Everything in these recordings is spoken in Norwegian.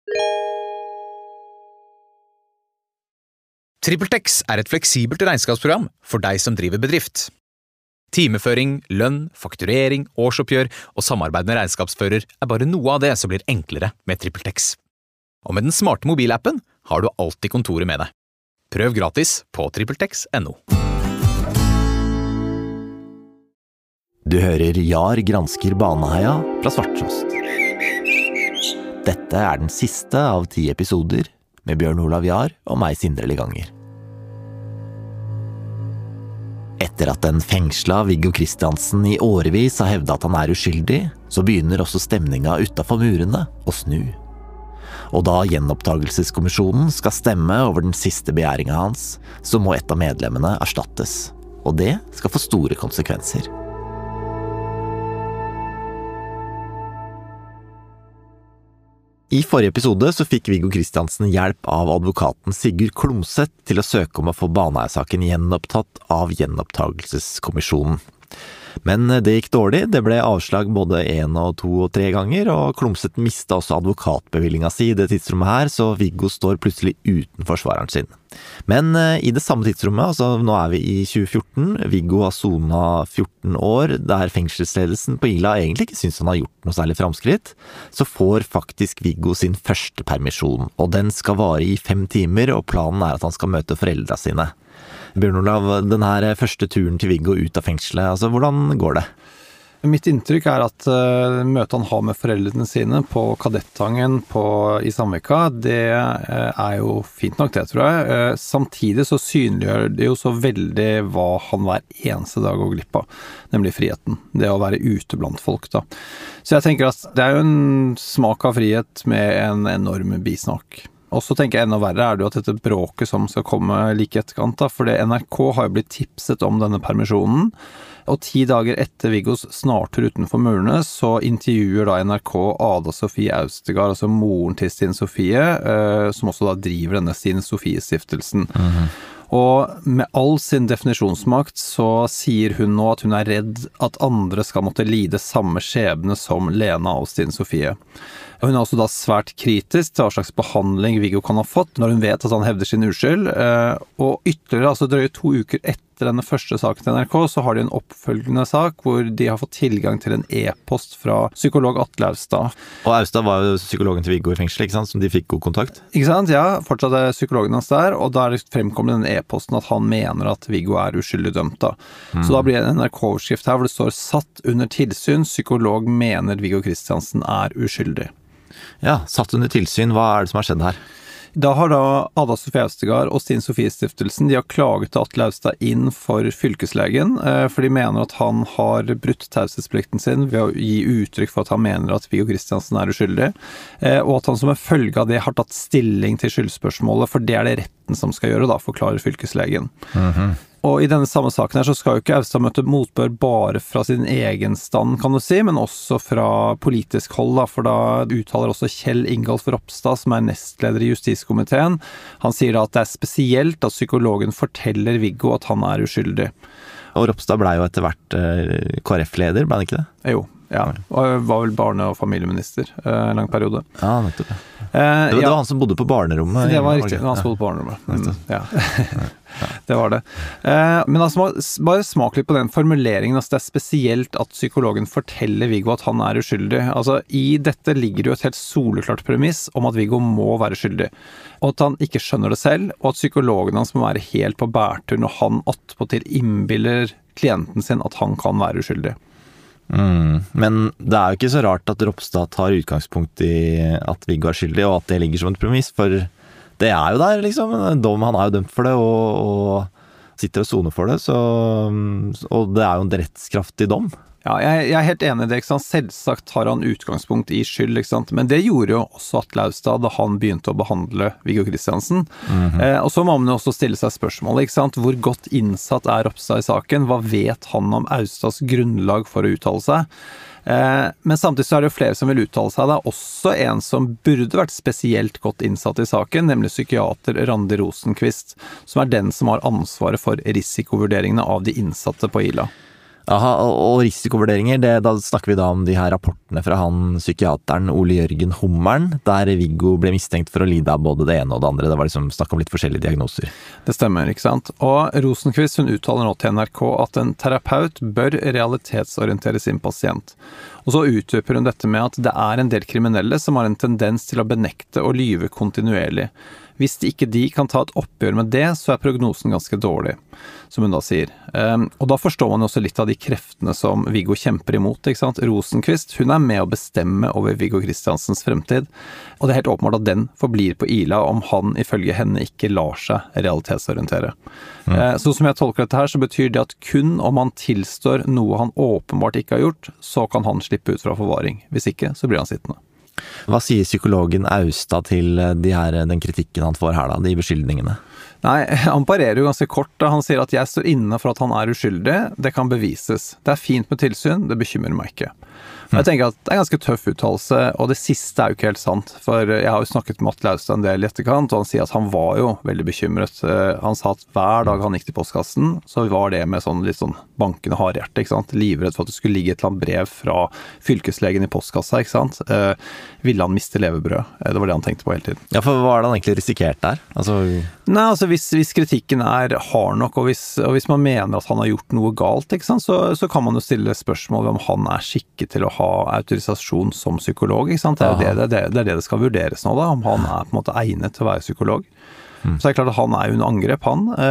TrippelTex er et fleksibelt regnskapsprogram for deg som driver bedrift. Timeføring, lønn, fakturering, årsoppgjør og samarbeid med regnskapsfører er bare noe av det som blir enklere med TrippelTex. Og med den smarte mobilappen har du alltid kontoret med deg. Prøv gratis på TrippelTex.no. Du hører Jar gransker Baneheia fra Svarttrost. Dette er den siste av 10 episoder med Bjørn Olav Jar og meg, Sindre Leganger. Etter at den fengsla Viggo Kristiansen i årevis har hevdet at han er uskyldig, så begynner også stemninga utenfor murene å snu. Og da gjenopptagelseskommisjonen skal stemme over den siste begjæringa hans, så må et av medlemmene erstattes. Og det skal få store konsekvenser. I forrige episode så fikk Viggo Kristiansen hjelp av advokaten Sigurd Klomsæt til å søke om å få Baneheia-saken gjenopptatt av gjenopptagelseskommisjonen. Men det gikk dårlig, det ble avslag både 1, 2 og 3 ganger, og Klomsæt mistet også advokatbevillinga si i det tidsrommet her, så Viggo står plutselig uten forsvareren sin. Men i det samme tidsrommet, altså nå er vi i 2014, Viggo har sonet 14 år, der fengselsledelsen på Ila egentlig ikke synes han har gjort noe særlig framskritt, så får faktisk Viggo sin første permisjon, og den skal vare i 5 timer, og planen er at han skal møte foreldrene sine. Bjørn Olav, den her første turen til Viggo ut av fengselet, altså hvordan går det? Mitt inntrykk er at møtet han har med foreldrene sine på Kadettangen i Sandvika, det er jo fint nok det, tror jeg. Samtidig så synliggjør det jo så veldig hva han hver eneste dag går glipp av, nemlig friheten. Det å være ute blant folk, da. Så jeg tenker at det er jo en smak av frihet med en enorm bismak. Og så tenker jeg enda verre er det jo at dette bråket som skal komme like etterkant, da, for NRK har jo blitt tipset om denne permisjonen, og 10 dager etter Viggos snartur utenfor murene, så intervjuer da NRK Ada Sofie Austegard, altså moren til Stine Sofie, som også da driver denne Stine Sofie-stiftelsen. Og med all sin definisjonsmakt så sier hun nå at hun er redd at andre skal måtte lide samme skjebne som Lena og Stine Sofie. Hun er også da svært kritisk til hva slags behandling Viggo kan ha fått når hun vet at han hevder sin uskyld. Og ytterligere, altså drøye 2 uker etter denne første saken til NRK, så har de en oppfølgende sak hvor de har fått tilgang til en e-post fra psykolog Atle Austad. Og Austad var jo psykologen til Viggo i fengsel, ikke sant? Som de fikk god kontakt? Ikke sant, ja. Fortsatt er psykologen hans der, og da er det fremkommet den e-posten at han mener at Viggo er uskyldig dømt da. Så da blir det en NRK-overskrift her hvor det står «Satt under tilsyn, psykolog mener Viggo Kristiansen er uskyldig». Ja, satt under tilsyn. Hva er det som har skjedd her? Da har da Ada Sofie Austegard og Stine Sofie-stiftelsen, de har klaget til Atle Austad inn for fylkeslegen, for de mener at han har brutt taushetsplikten sin ved å gi uttrykk for at han mener at Viggo Kristiansen er uskyldig, og at han som en følge av det har tatt stilling til skyldspørsmålet, for det er det retten som skal gjøre da, forklarer fylkeslegen. Og i denne samme saken her så skal jo ikke Austad møte motbør bare fra sin egen stand, kan du si, men også fra politisk hold, da, for da uttaler også Kjell Ingolf Ropstad, som er nestleder i justiskomiteen. Han sier da at det er spesielt at psykologen forteller Viggo at han er uskyldig. Og Ropstad ble jo etter hvert KrF-leder, ble han ikke det? Jo. Ja, og var vel barne- og familieminister en lang periode. Ja, nettopp. Det var han som bodde på barnerommet. Det var riktig, han som bodde på barnerommet. Ja, det var det. Men altså, bare smak litt på den formuleringen, altså det er spesielt at psykologen forteller Viggo at han er uskyldig. Altså, i dette ligger jo et helt soleklart premiss om at Viggo må være skyldig, og at han ikke skjønner det selv, og at psykologen hans må være helt på bærtur når han attpåtil innbiller klienten sin at han kan være uskyldig. Men det er jo ikke så rart at Ropstad tar utgangspunkt i at Viggo er skyldig, og at det ligger som et premiss, for det er jo der liksom, han er jo dømt for det og sitter og soner for det, og det er jo en rettskraftig dom. Ja, jeg er helt enig i det, ikke sant? Selvsagt tar han utgangspunkt i skyld, ikke sant? Men det gjorde jo også Atle Austad da han begynte å behandle Viggo Kristiansen. Og så må man jo også stille seg spørsmålet, ikke sant? Hvor godt innsatt er Ropstad i saken? Hva vet han om Austads grunnlag for å uttale seg? Men samtidig så er det jo flere som vil uttale seg. Det er også en som burde vært spesielt godt innsatt i saken, nemlig psykiater Randi Rosenqvist, som er den som har ansvaret for risikovurderingene av de innsatte på Ila. Aha, og risikovurderinger, da snakker vi da om de her rapportene fra han psykiateren Ole Jørgen Hummeren, der Viggo ble mistenkt for å lide av både det ene og det andre. Det var liksom snakk om litt forskjellige diagnoser. Det stemmer, ikke sant? Og Rosenqvist, hun uttaler nå til NRK at en terapeut bør realitetsorientere sin pasient. Og så utdyper hun dette med at det en del kriminelle som har en tendens til å benekte og lyve kontinuerlig. Hvis ikke de kan ta et oppgjør med det, så prognosen ganske dårlig, som hun da sier. Og da forstår man også litt av de kreftene som Viggo kjemper imot, ikke sant? Rosenqvist, hun med å bestemme over Viggo Kristiansens fremtid, og det helt åpenbart at den forblir på Ila om han ifølge henne ikke lar seg realitetsorientere. Så som jeg tolker dette her, så betyr det at kun om han tilstår noe han åpenbart ikke har gjort, så kan han slippe ut fra forvaring. Hvis ikke, så blir han sittende. Hva sier psykologen Austad til den kritikken han får her da, de beskyldningene? Nei, han parerer jo ganske kort da. Han sier at jeg står inne for at han uskyldig, det kan bevises. Det fint med tilsyn, det bekymrer meg ikke. Jeg tenker at det en ganske tøff uttalelse, og det siste jo ikke helt sant, for jeg har jo snakket med Atle Austad en del i etterkant, og han sier at han var jo veldig bekymret. Han sa at hver dag han gikk til postkassen, så var det med sånn litt sånn bankende hardhjerte, ikke sant? Livredd for at det skulle ligge et eller annet brev fra fylkeslegen i postkassa, ikke sant? Ville han miste levebrød? Det var det han tenkte på hele tiden. Ja, for hva det han egentlig risikert der? Nei, altså hvis kritikken hard nok, og hvis man mener at han har gjort noe galt, ikke sant? Så kan man jo stille spørsmål om han skikket til å ha autorisasjon som psykolog, ikke sant? Det det skal vurderes nå da, om han på en måte egnet til å være psykolog. Så det klart at han jo under angrep,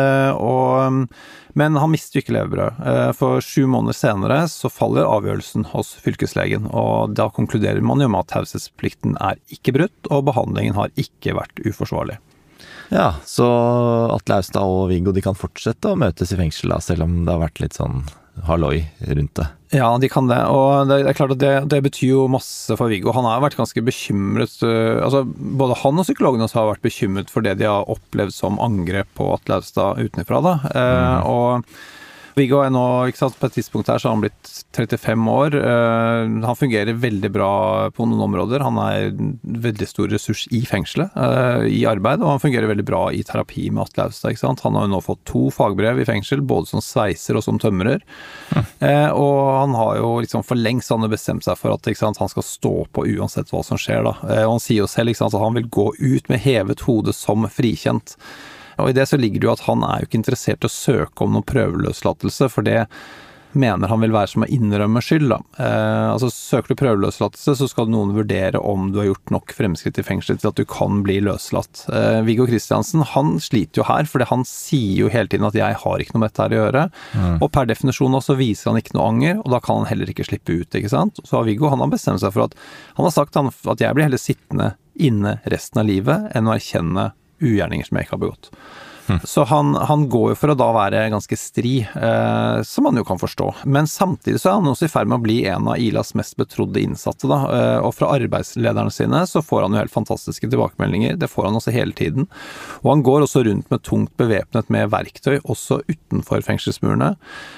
men han mister jo ikke levebrød. For 7 måneder senere så faller avgjørelsen hos fylkeslegen, og da konkluderer man jo med at taushetsplikten ikke brutt, og behandlingen har ikke vært uforsvarlig. Ja, så Atle Austad og Viggo, de kan fortsette å møtes i fengsel da, selv om det har vært litt sånn halloi rundt det. Ja, de kan det, og det klart at det betyr jo masse for Viggo. Han har vært ganske bekymret, altså både han og psykologene også har vært bekymret for det de har opplevd som angrep på Atle Austad utenfra da, og Viggo nå, ikke sant, på et tidspunkt her så har han blitt 35 år, han fungerer veldig bra på noen områder, han en veldig stor ressurs i fengselet, i arbeid, og han fungerer veldig bra i terapi med Atle Austad, ikke sant? Han har jo nå fått 2 fagbrev i fengsel, både som sveiser og som tømrer, og han har jo liksom for lengst bestemt seg for at ikke sant, han skal stå på uansett hva som skjer da, og han sier jo selv ikke sant, at han vil gå ut med hevet hode som frikjent. Og i det så ligger det jo at han jo ikke interessert i å søke om noen prøveløslatelse, for det mener han vil være som å innrømme skyld da. Altså søker du prøveløslatelse, så skal noen vurdere om du har gjort nok fremskritt i fengsel til at du kan bli løslatt. Viggo Kristiansen, han sliter jo her, fordi han sier jo hele tiden at jeg har ikke noe med dette her å gjøre, og per definisjon også viser han ikke noe anger, og da kan han heller ikke slippe ut, ikke sant? Så Viggo, han har bestemt seg for at, han har sagt at jeg blir heller sittende inne resten av livet, enn å erkjenne ugjerninger som jeg ikke har begått. Så han går jo for å da være ganske stri, som man jo kan forstå. Men samtidig så han også i ferd med å bli en av Ilas mest betrodde innsatte da, og fra arbeidslederne sine så får han jo helt fantastiske tilbakemeldinger, det får han også hele tiden. Og han går også rundt med tungt bevæpnet med verktøy, også utenfor fengselsmurene,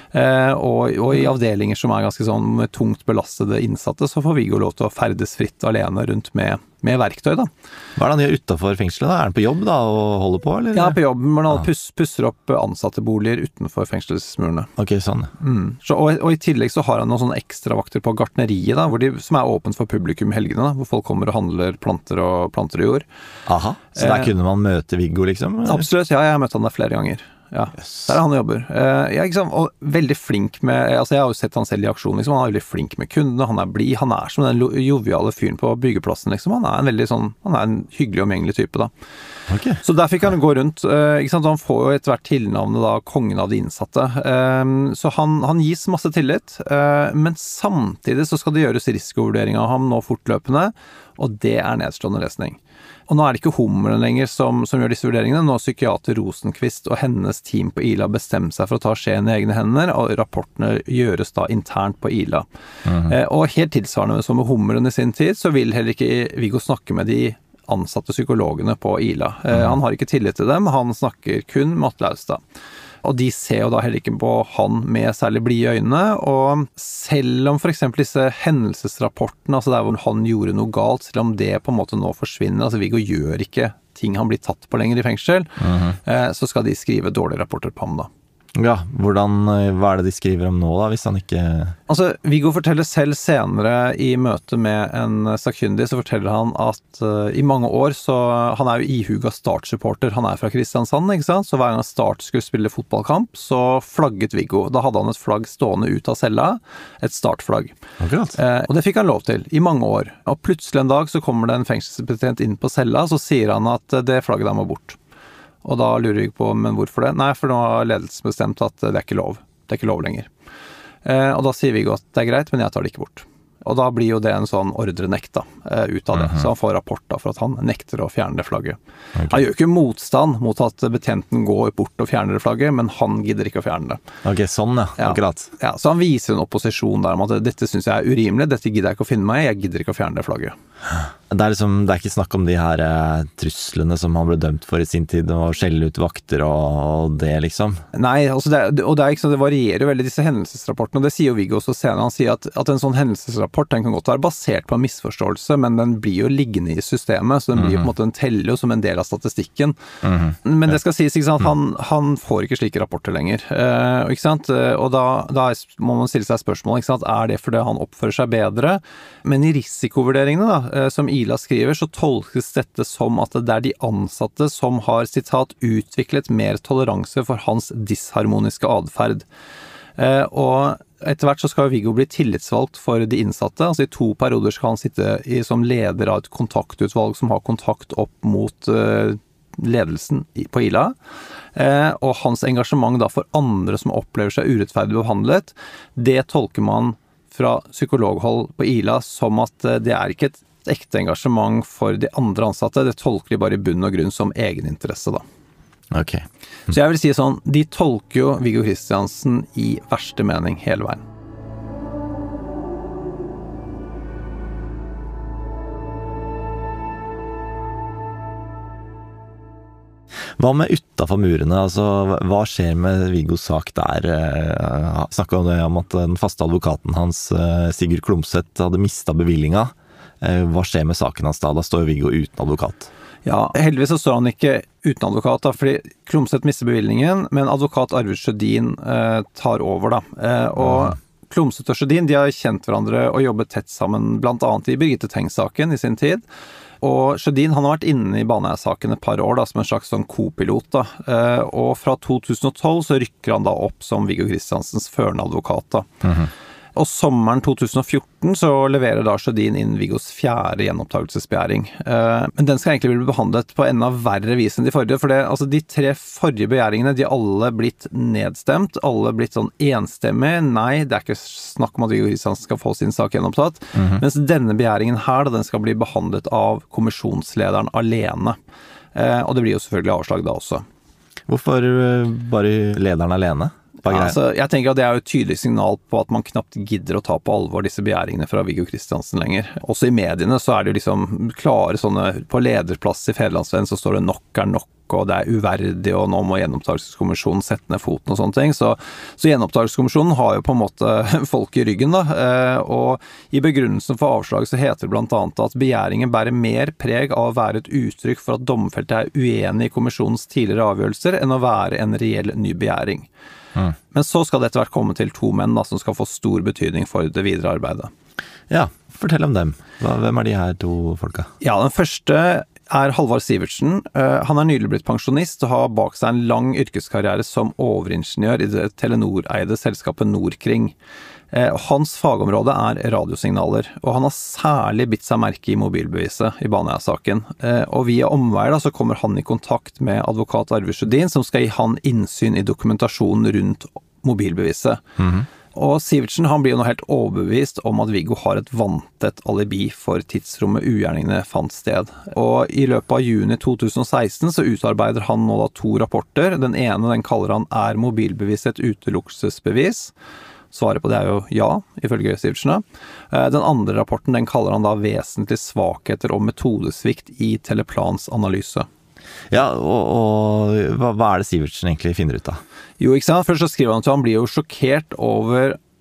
og i avdelinger som ganske sånn med tungt belastede innsatte, så får Viggo lov til å ferdes fritt alene rundt med verktøy da. Hva det han gjør utenfor fengselet da? Han på jobb da og holder på, eller? Ja, på jobb, men han pusser opp ansatteboliger utenfor fengselsmurene. Ok, sånn. Så, og i tillegg så har han noen sånne ekstravakter på gartneriet da, som åpent for publikum i helgene da, hvor folk kommer og handler planter og jord. Aha, så der kunne man møte Viggo liksom? Eller? Absolutt, ja, jeg har møtt han der flere ganger. Ja, der han jobber. Liksom, og veldig flink med, altså jeg har jo sett han selv i aksjon, liksom, han veldig flink med kundene, han blid, han som den joviale fyren på byggeplassen, liksom, han en veldig sånn, han en hyggelig og omgjengelig type da. Okay. Så der fikk han gå rundt, ikke sant, han får jo etter hvert tilnavnet da, kongen av de innsatte. Så han gis masse tillit, men samtidig så skal det gjøres risikovurdering av ham nå fortløpende, og det nedslående lesning. Og nå det ikke Hummeren lenger som gjør disse vurderingene, nå har psykiater Rosenqvist og hennes team på Ila bestemt seg for å ta skjeen i egne hender, og rapportene gjøres da internt på Ila. Og helt tilsvarende som med Hummeren i sin tid, så vil heller ikke Viggo snakke med de ansatte psykologene på Ila. Han har ikke tillit til dem, han snakker kun med Atle Austad. Og de ser jo da heller ikke på han med særlig blide øyne, og selv om for eksempel disse hendelsesrapportene, altså der hvor han gjorde noe galt, selv om det på en måte nå forsvinner, altså Viggo gjør ikke ting han blir tatt på lenger i fengsel, så skal de skrive dårlige rapporter på ham da. Ja, hva det de skriver om nå da, hvis han ikke... Altså, Viggo forteller selv senere i møte med en sakkyndig, så forteller han at i mange år så, han jo ihuga Start-supporter, han fra Kristiansand, ikke sant? Så hver gang Start skulle spille fotballkamp, så flagget Viggo. Da hadde han et flagg stående ut av cella, et Start-flagg. Akkurat. Og det fikk han lov til i mange år. Og plutselig en dag så kommer det en fengselsbetjent inn på cella, så sier han at det flagget der må bort. Og da lurer vi på, men hvorfor det? Nei, for nå har ledelsen bestemt at det ikke lov. Det ikke lov lenger. Og da sier Viggo at det greit, men jeg tar det ikke bort. Og da blir jo det en sånn ordrenekt da, ut av det. Så han får rapport da, for at han nekter å fjerne det flagget. Okay. Han gjør ikke motstand mot at betjenten går bort og fjerner det flagget, men han gidder ikke å fjerne det. Ok, sånn ja, akkurat. Ja, så han viser en opposisjon der om at dette synes jeg urimelig, dette gidder jeg ikke å finne meg i, jeg gidder ikke å fjerne det flagget. Det liksom, det ikke snakk om de her truslene som han ble dømt for i sin tid, og skjelle ut vakter og det liksom. Nei, altså det varierer jo veldig disse hendelsesrapportene, og det sier jo Viggo også senere. Han sier at en sånn hendelsesrapport, den kan godt være basert på en misforståelse, men den blir jo liggende i systemet, så den blir jo på en måte, den teller jo som en del av statistikken. Men det skal sies, ikke sant, han får ikke slike rapporter lenger, ikke sant? Og da må man stille seg spørsmål, ikke sant, det fordi han oppfører seg bedre? Men i risikovurderingene da, som Ila skriver, så tolkes dette som at det de ansatte som har, sitat, utviklet mer toleranse for hans disharmoniske adferd. Og etter hvert så skal Viggo bli tillitsvalgt for de innsatte, altså i 2 perioder skal han sitte som leder av et kontaktutvalg som har kontakt opp mot ledelsen på Ila, og hans engasjement da for andre som opplever seg urettferdig behandlet, det tolker man fra psykologhold på Ila som at det ikke et ekte engasjement for de andre ansatte, det tolker de bare i bunn og grunn som egeninteresse da. Ok. Så jeg vil si sånn, de tolker jo Viggo Kristiansen i verste mening hele veien. Hva med utenfor murene? Altså, hva skjer med Viggos sak der? Snakket om at den faste advokaten hans, Sigurd Klumseth, hadde mistet bevillinga. Hva skjer med saken hans da? Da står Viggo uten advokat. Ja, heldigvis så står han ikke uten advokat da, fordi Klumseth mister bevillingen, men advokat Arvid Sjødin tar over da. Og Klumseth og Sjødin, de har kjent hverandre og jobbet tett sammen, blant annet i Birgitte Tengs-saken i sin tid. Og Sjødin, han har vært inne i Baneheia-saken et par år da, som en slags sånn kopilot da. Og fra 2012 så rykker han da opp som Viggo Kristiansens førende advokat da. Og sommeren 2014 så leverer da Sjødin inn Viggos 4. gjenopptakelsesbegjæring. Men den skal egentlig bli behandlet på enda verre vis enn de forrige, for altså de 3 forrige begjæringene, de har alle blitt nedstemt, alle blitt sånn enstemmig. Nei, det ikke snakk om at Viggo Kristiansen skal få sin sak gjenopptatt. Mens denne begjæringen her, da, den skal bli behandlet av kommisjonslederen alene. Og det blir jo selvfølgelig avslag da også. Hvorfor bare lederen alene? Altså, jeg tenker at det jo et tydelig signal på at man knapt gidder å ta på alvor disse begjæringene fra Viggo Kristiansen lenger. Også i mediene så det jo liksom klare sånne, på lederplass i Fædrelandsvennen så står det nok nok, og det uverdig, og nå må gjenopptakelseskommisjonen sette ned foten og sånne ting. Så gjenopptakelseskommisjonen har jo på en måte folk i ryggen da, og i begrunnelsen for avslag så heter det blant annet at begjæringen bærer mer preg av å være et uttrykk for at domfeltet uenig i kommisjonens tidligere avgjørelser enn å være en reell ny begjæring. Men så skal det etter hvert komme til 2 menn da, som skal få stor betydning for det videre arbeidet. Ja, fortell om dem. Hvem de her 2 folka? Ja, den første Halvard Sivertsen. Han nylig blitt pensjonist og har bak seg en lang yrkeskarriere som overingeniør i det Telenor-eide selskapet Nordkring. Hans fagområde radiosignaler, og han har særlig bitt seg merke i mobilbeviset i Baneheia-saken. Og via omveier da, så kommer han i kontakt med advokat Arvid Sjødin, som skal gi han innsyn i dokumentasjonen rundt mobilbeviset. Og Sivertsen han blir jo nå helt overbevist om at Viggo har et vanntett alibi for tidsrommet ugjerningene fant sted. Og i løpet av juni 2016 så utarbeider han nå da 2 rapporter. Den ene den kaller han mobilbevis et utelukkelsesbevis? Svaret på det jo ja, ifølge Sivertsen. Den andre rapporten den kaller han da vesentlige svakheter og metodesvikt i Teleplans analyse. Ja, og hva det Sivertsen egentlig finner ut av? Jo, ikke sant? Først så skriver han at han blir jo sjokkert over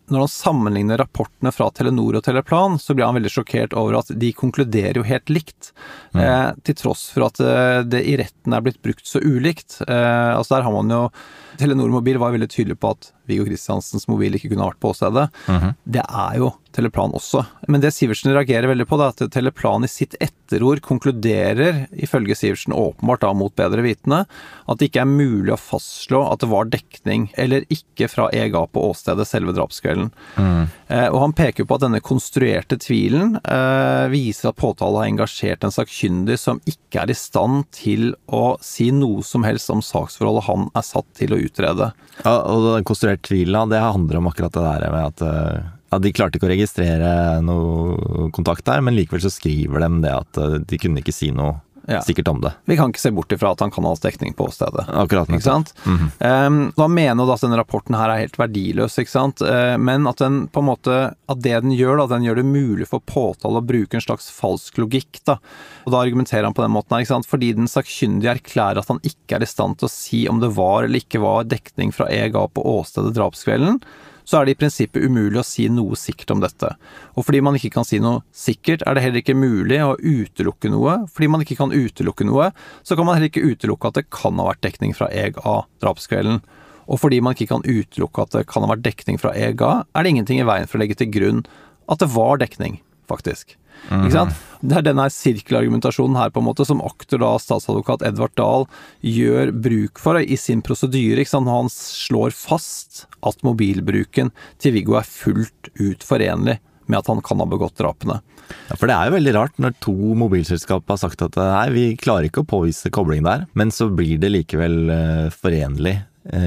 når han sammenligner rapportene fra Telenor og Teleplan, så blir han veldig sjokkert over at de konkluderer jo helt likt, til tross for at det i retten blitt brukt så ulikt. Altså der har man jo, Telenor Mobil var veldig tydelig på at Viggo Kristiansens mobil ikke kunne ha vært på åstedet. Det jo Teleplan også. Men det Sivertsen reagerer veldig på, at Teleplan i sitt etterord konkluderer, ifølge Sivertsen åpenbart da mot bedre vitende, at det ikke mulig å fastslå at det var dekning eller ikke fra EGA på åstedet selve drapskvelden. Og han peker på at denne konstruerte tvilen viser at påtale har engasjert en sakkyndig som ikke i stand til å si noe som helst om saksforholdet han satt til å utrede. Ja, og den konstruerte tvilen, det handler om akkurat det der med at de klarte ikke å registrere noe kontakt der, men likevel så skriver de det at de kunne ikke si noe sikkert om det. Vi kan ikke se bort ifra at han kan ha dekning på åstedet. Akkurat. Ikke sant? Da mener jo at denne rapporten her helt verdiløs, ikke sant? Men at den på en måte, at det den gjør da, den gjør det mulig for påtale å bruke en slags falsk logikk da. Og da argumenterer han på den måten her, ikke sant? Fordi den sakkyndige erklærer at han ikke i stand til å si om det var eller ikke var dekning fra EGA på åstedet drapskvelden, så det i prinsippet umulig å si noe sikkert om dette. Og fordi man ikke kan si noe sikkert, det heller ikke mulig å utelukke noe. Fordi man ikke kan utelukke noe, så kan man heller ikke utelukke at det kan ha vært dekning fra EGA drapskvelden. Og fordi man ikke kan utelukke at det kan ha vært dekning fra EGA, det ingenting i veien for å legge til grunn at det var dekning, faktisk. Ikke sant? Det denne sirkelargumentasjonen her på en måte som aktor da statsadvokat Edvard Dahl gjør bruk for i sin prosedyre, ikke sant? Når han slår fast at mobilbruken til Viggo fullt ut forenlig med at han kan ha begått drapene. Ja, for det jo veldig rart når to mobilselskap har sagt at nei, vi klarer ikke å påvise kobling der, men så blir det likevel forenlig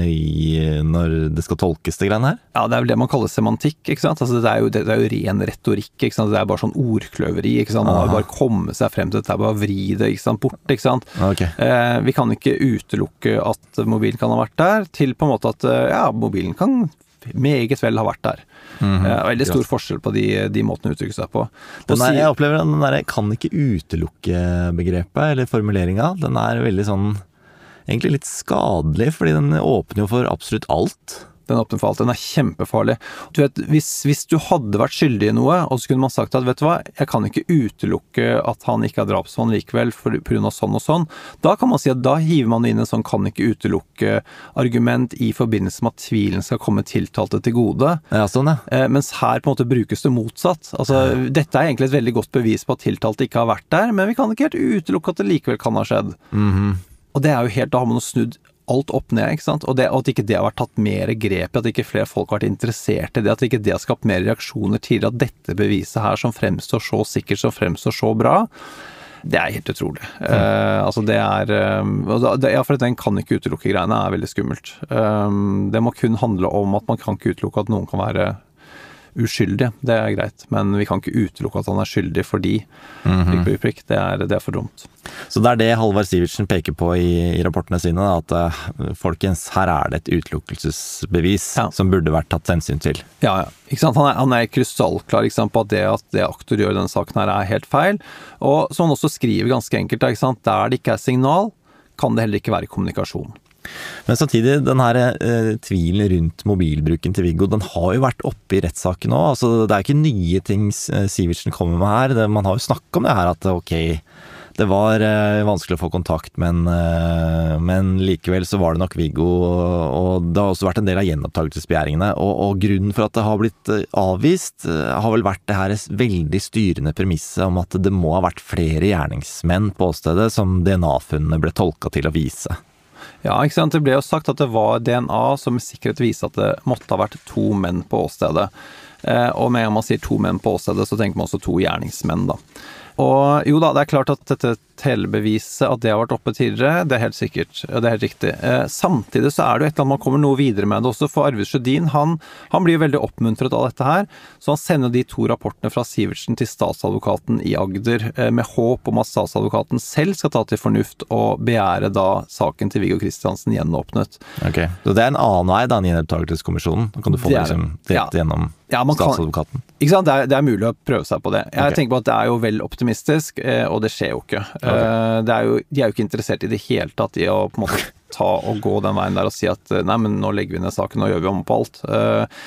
når det skal tolkes det greiene her? Ja, det vel det man kaller semantikk, ikke sant? Altså, det jo ren retorikk, ikke sant? Det bare sånn ordkløveri, ikke sant? Man har bare kommet seg frem til dette, bare vri det, ikke sant? Bort, ikke sant? Okay. Vi kan ikke utelukke at mobilen kan ha vært der, til på en måte at ja, mobilen kan meget vel ha vært der. Veldig stor forskjell på de måtene å uttrykke seg på. Jeg opplever den der kan ikke utelukke begrepet, eller formuleringen, den veldig sånn egentlig litt skadelig, fordi den åpner jo for absolutt alt. Den åpner for alt, den kjempefarlig. Du vet, hvis du hadde vært skyldig i noe, og så kunne man sagt at, vet du hva, jeg kan ikke utelukke at han ikke har drapsmann likevel, på grunn av sånn og sånn, da kan man si at da hiver man inn en sånn kan ikke utelukke argument i forbindelse med at tvilen skal komme tiltalte til gode. Ja, sånn, ja. Mens her på en måte brukes det motsatt. Altså, dette egentlig et veldig godt bevis på at tiltalte ikke har vært der, men vi kan ikke helt utelukke at det likevel kan ha skjedd. Og det jo helt, da har man jo snudd alt opp ned, ikke sant? Og at ikke det har vært tatt mer grep, at ikke flere folk har vært interessert i det, at ikke det har skapt mer reaksjoner tidligere, at dette beviset her som fremstår så sikkert, som fremstår så bra, det helt utrolig. Altså det ja, for den kan ikke utelukke greiene, veldig skummelt. Det må kun handle om at man kan ikke utelukke at noen kan være uskyldig, det greit, men vi kan ikke utelukke at han skyldig fordi prikk, det for dumt. Så det det Halvard Sivertsen peker på i rapportene sine, at folkens, her det et utelukkelsesbevis som burde vært tatt hensyn til. Ja, ikke sant? Han krystallklar, ikke sant, på at det aktor gjør i denne saken her helt feil, og som han også skriver ganske enkelt, ikke sant? Der det ikke signal, kan det heller ikke være kommunikasjon. Men samtidig, den her tvilen rundt mobilbruken til Viggo, den har jo vært oppe i rettssaken nå. Altså, det ikke nye ting Sivertsen kommer med her. Man har jo snakket om det her, at ok, det var vanskelig å få kontakt, men likevel så var det nok Viggo, og det har også vært en del av gjenopptakelsesbegjæringene, og grunnen for at det har blitt avvist, har vel vært det her veldig styrende premisset om at det må ha vært flere gjerningsmenn på åstedet som DNA-funnene ble tolket til å vise. Ja, ikke sant? Det ble jo sagt at det var DNA som med sikkerhet viser at det måtte ha vært 2 menn på åstedet. Og med en man sier 2 menn på åstedet, så tenker man også 2 gjerningsmenn da. Og jo da, det klart at dette telebeviset, at det har vært oppe tidligere, det helt sikkert, det helt riktig. Samtidig så det jo et eller annet man kommer noe videre med det også, for Arvid Sjødin, han blir veldig oppmuntret av dette her, så han sender de 2 rapportene fra Sivertsen til statsadvokaten i Agder, med håp om at statsadvokaten selv skal ta til fornuft og begjære da saken til Viggo Kristiansen gjenåpnet. Ok, så det en annen vei da, en gjenopptakelseskommisjonen, da kan du få det liksom direkte gjennom statsadvokaten. Ikke sant, det mulig å prøve seg på det. Jeg tenker på at det jo vel optimistisk, og det skjer jo ikke. De jo ikke interessert i det hele tatt i å på en måte ta og gå den veien der og si at nei, men nå legger vi ned saken og gjør vi om på alt.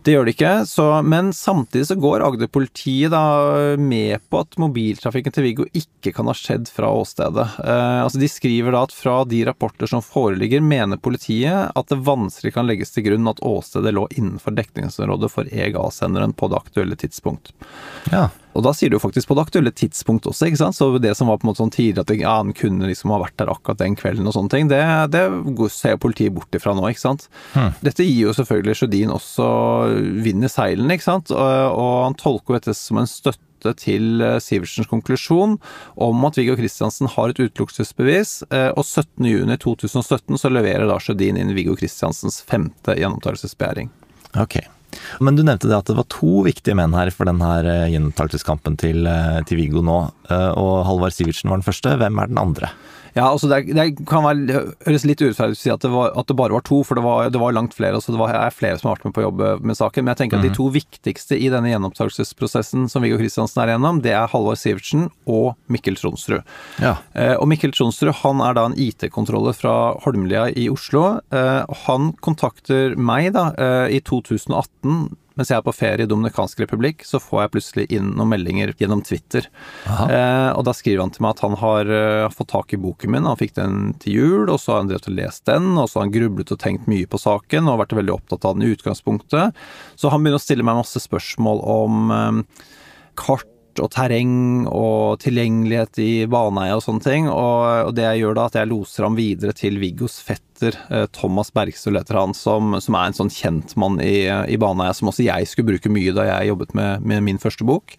Det gjør det ikke, men samtidig så går Agder-politiet da med på at mobiltrafikken til Viggo ikke kan ha skjedd fra åstedet. Altså de skriver da at fra de rapporter som foreligger, mener politiet at det vanskelig kan legges til grunn at åstedet lå innenfor dekningsområdet for EGA-senderen på det aktuelle tidspunkt. Ja. Og da sier du jo faktisk på det aktuelle tidspunkt også, ikke sant? Så det som var på en måte sånn tidlig at han kunne liksom ha vært der akkurat den kvelden og sånne ting, det ser politiet bort ifra nå, ikke sant? Dette gir jo selvfølgelig Sjødin også vind i seilene, ikke sant? Og han tolker dette som en støtte til Sivertsens konklusjon om at Viggo Kristiansen har et utelukkelsesbevis, og 17. juni 2017 så leverer da Sjødin inn Viggo Kristiansens 5. gjenopptakelsesbegjæring. Ok. Men du nevnte det at det var 2 viktige menn her for denne gjenopptakelseskampen til Viggo nå, og Halvard Sivertsen var den første. Hvem er den andre? Ja, altså det kan høres litt urettferdig å si at det bare var 2, for det var langt flere, så det er flere som har vært med på å jobbe med saken, men jeg tenker at de 2 viktigste i denne gjenopptakelsesprosessen som Viggo Kristiansen er igjennom, det er Halvard Sivertsen og Mikkel Tronsrud. Ja. Og Mikkel Tronsrud, han er da en IT-kontroller fra Holmlia i Oslo. Han kontakter meg da i 2018, mens jeg er på ferie i Dominikansk Republikk, så får jeg plutselig inn noen meldinger gjennom Twitter. Og da skriver han til meg at han har fått tak i boken min, han fikk den til jul, og så har han drevet og lest den, og så har han grublet og tenkt mye på saken, og vært veldig opptatt av den i utgangspunktet. Så han begynner å stille meg masse spørsmål om kart og terreng og tilgjengelighet i Baneheia og sånne ting, og det jeg gjør da at jeg loser ham videre til Viggos fetter, Thomas Bergstøl heter han, som er en sånn kjent mann i Baneheia, som også jeg skulle bruke mye da jeg jobbet med min første bok.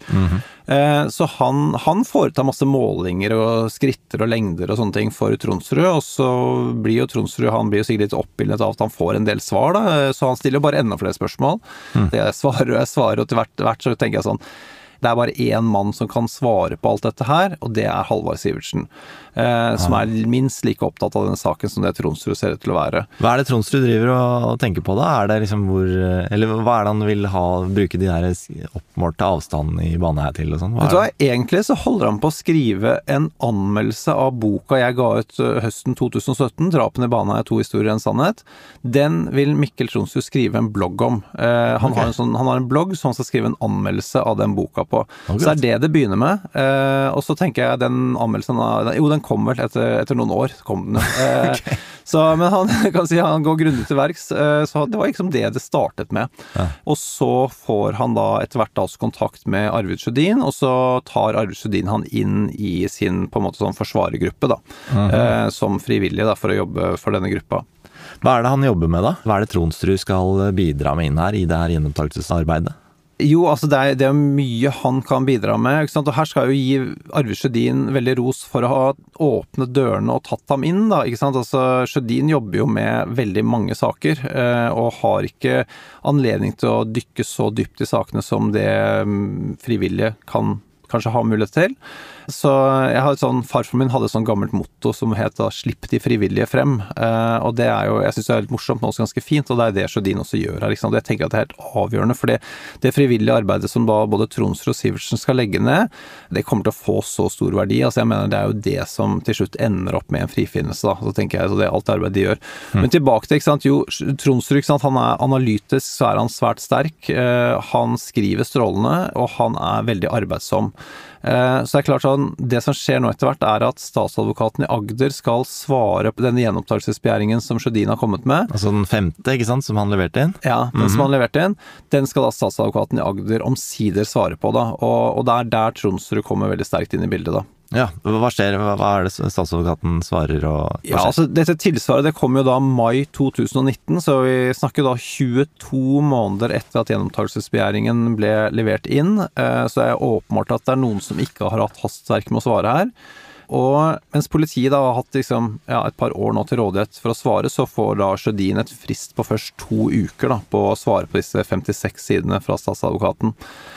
Så han foretar masse målinger og skritter og lengder og sånne ting for Tronsrud, og så blir jo Tronsrud, han blir jo sikkert litt oppbildet av at han får en del svar da, så han stiller jo bare enda flere spørsmål. Jeg svarer, og til hvert så tenker jeg sånn, det er bare én mann som kan svare på alt dette her, og det er Halvard Sivertsen, som er minst like opptatt av denne saken som det Tronsrud ser ut til å være. Hva er det Tronsrud driver og tenker på da? Er det liksom eller hva er det han vil bruke de der oppmålte avstanden i Baneheia til og sånn? Egentlig så holder han på å skrive en anmeldelse av boka jeg ga ut høsten 2017, Drapen i Baneheia, 2 historier, en sannhet. Den vil Mikkel Tronsrud skrive en blogg om. Han har en blogg som han skal skrive en anmeldelse av den boka på. Så er det begynner med. Og så tenker jeg den anmeldelsen, den kom vel etter noen år, kom den. Okay. Men han kan si han går grundig til verks, så det var liksom det startet med. Ja. Og så får han da etter hvert også kontakt med Arvid Sjødin, og så tar Arvid Sjødin han inn i sin på en måte sånn forsvarergruppe da, som frivillig da, for å jobbe for denne gruppa. Hva er det han jobber med da? Hva er det Tronsrud skal bidra med inn her i det her gjenopptakelsesarbeidet? Jo, altså det er mye han kan bidra med, ikke sant? Og her skal jeg jo gi Arvid Sjødin veldig ros for å ha åpnet dørene og tatt ham inn da, ikke sant? Altså Sjødin jobber jo med veldig mange saker, og har ikke anledning til å dykke så dypt i sakene som det frivillige kan kanskje ha mulighet til. Så jeg har farfar min hadde et sånn gammelt motto som heter «Slipp de frivillige frem», og det er jo, jeg synes det er litt morsomt, men også ganske fint, og det er det Sjødin også gjør her, ikke sant? Jeg tenker at det er helt avgjørende, for det frivillige arbeidet som da både Tronsrud og Sivertsen skal legge ned, det kommer til å få så stor verdi, altså jeg mener det er jo det som til slutt ender opp med en frifinnelse da, så tenker jeg, så det er alt arbeidet de gjør. Men tilbake til, ikke sant, jo, Tronsrud, ikke sant, han er analytisk, så er han svært sterk, han skriver strålende, og han er veldig arbeidsom. Så det er klart sånn, det som skjer nå etter hvert er at statsadvokaten i Agder skal svare på denne gjenopptakelsesbegjæringen som Sjødin har kommet med. Altså den 5., ikke sant, som han leverte inn? Ja, den som han leverte inn. Den skal da statsadvokaten i Agder omsider svare på da, og det er der Tronsrud kommer veldig sterkt inn i bildet da. Ja, hva skjer? Hva er det statsadvokaten svarer? Ja, altså dette tilsvaret det kom jo da mai 2019, så vi snakker da 22 måneder etter at gjenopptakelsesbegjæringen ble levert inn, så det er åpenbart at det er noen som ikke har hatt hastverk med å svare her. Og mens politiet da har hatt liksom, et par år nå til rådighet for å svare, så får da Sjødin et frist på først 2 uker da, på å svare på disse 56 sidene fra statsadvokaten.